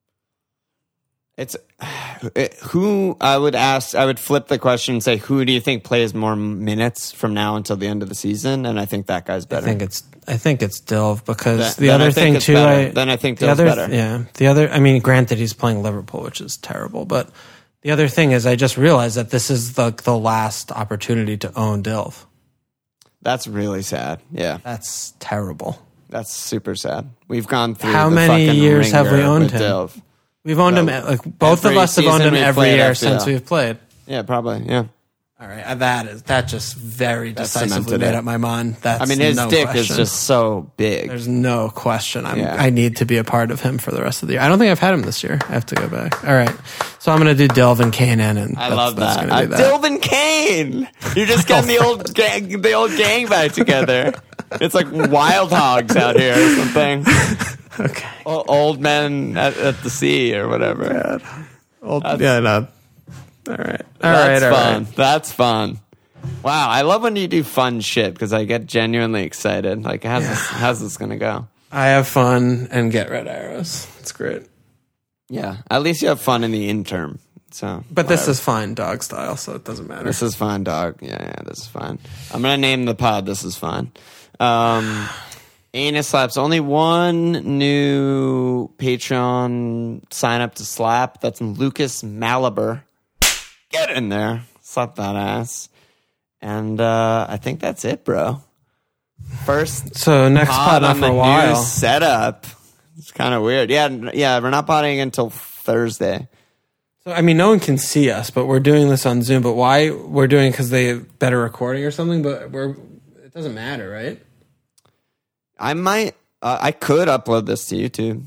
It's it, who I would ask. I would flip the question and say, who do you think plays more minutes from now until the end of the season? And I think that guy's better. I think it's I think it's Dilf because then, the other thing too. I, then I think the Dilf's other better. Yeah, the other. I mean, granted, he's playing Liverpool, which is terrible. But the other thing is, I just realized that this is the the last opportunity to own Dilf. That's really sad. Yeah, that's terrible. That's super sad. We've gone through. How the many years have we owned him? Dilf. We've owned so him. Like both of us have owned him every year F P L. since we've played. Yeah, probably. Yeah. All right, that is that just very That's decisively made it. up my mind. That's I mean, his no dick question. is just so big. There's no question. I'm, Yeah. I need to be a part of him for the rest of the year. I don't think I've had him this year. I have to go back. All right, so I'm going to do Delvin Kane in, and I that's, love that's that. gonna be Uh, that. Delvin Kane. You're just getting the old gang, the old gang back together. It's like wild hogs out here or something. Okay. O- old men at, at the sea or whatever. God. Old, yeah, no. All right. All That's right. All fun. right. That's fun. Wow, I love when you do fun shit because I get genuinely excited. Like, how's, Yeah. this, how's this going to go? I have fun and get red arrows. It's great. Yeah, at least you have fun in the interim. So, But this whatever. is fine dog style, so it doesn't matter. This is fine, dog. Yeah, yeah, this is fine. I'm going to name the pod This Is Fine. Um, Anus Slaps. Only one new Patreon sign up to slap. That's Lucas Malaber. Get in there. Slap that ass. And uh, I think that's it, bro. First So next pod pod not on for the a while. new setup. It's kind of weird. Yeah, yeah, we're not podding until Thursday. So I mean, no one can see us, but we're doing this on Zoom. But why we're doing it because they have better recording or something? But we're it doesn't matter, right? I might, uh, I could upload this to YouTube.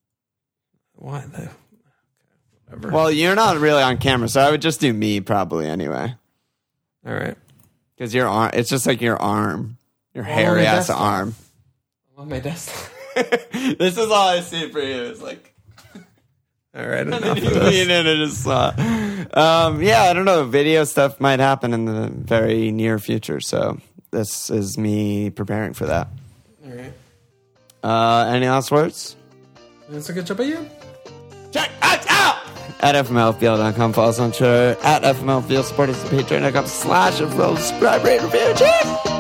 Why the? Whatever. Well, you're not really on camera, so I would just do me probably anyway. All right. Because your arm, it's just like your arm, your Well, hairy my ass desktop. arm. On my desktop. This is all I see for you. It's like, All right. Enough you of this. lean in and just saw. Um, yeah, I don't know. Video stuff might happen in the very near future, so this is me preparing for that. All right. Uh, any last words? That's a good job of you. Check us out at F M L F B L dot com. Follow us on Twitter at F M L F B L. Support us at patreon dot com slash F M L. Subscribe, rate, review. Cheers!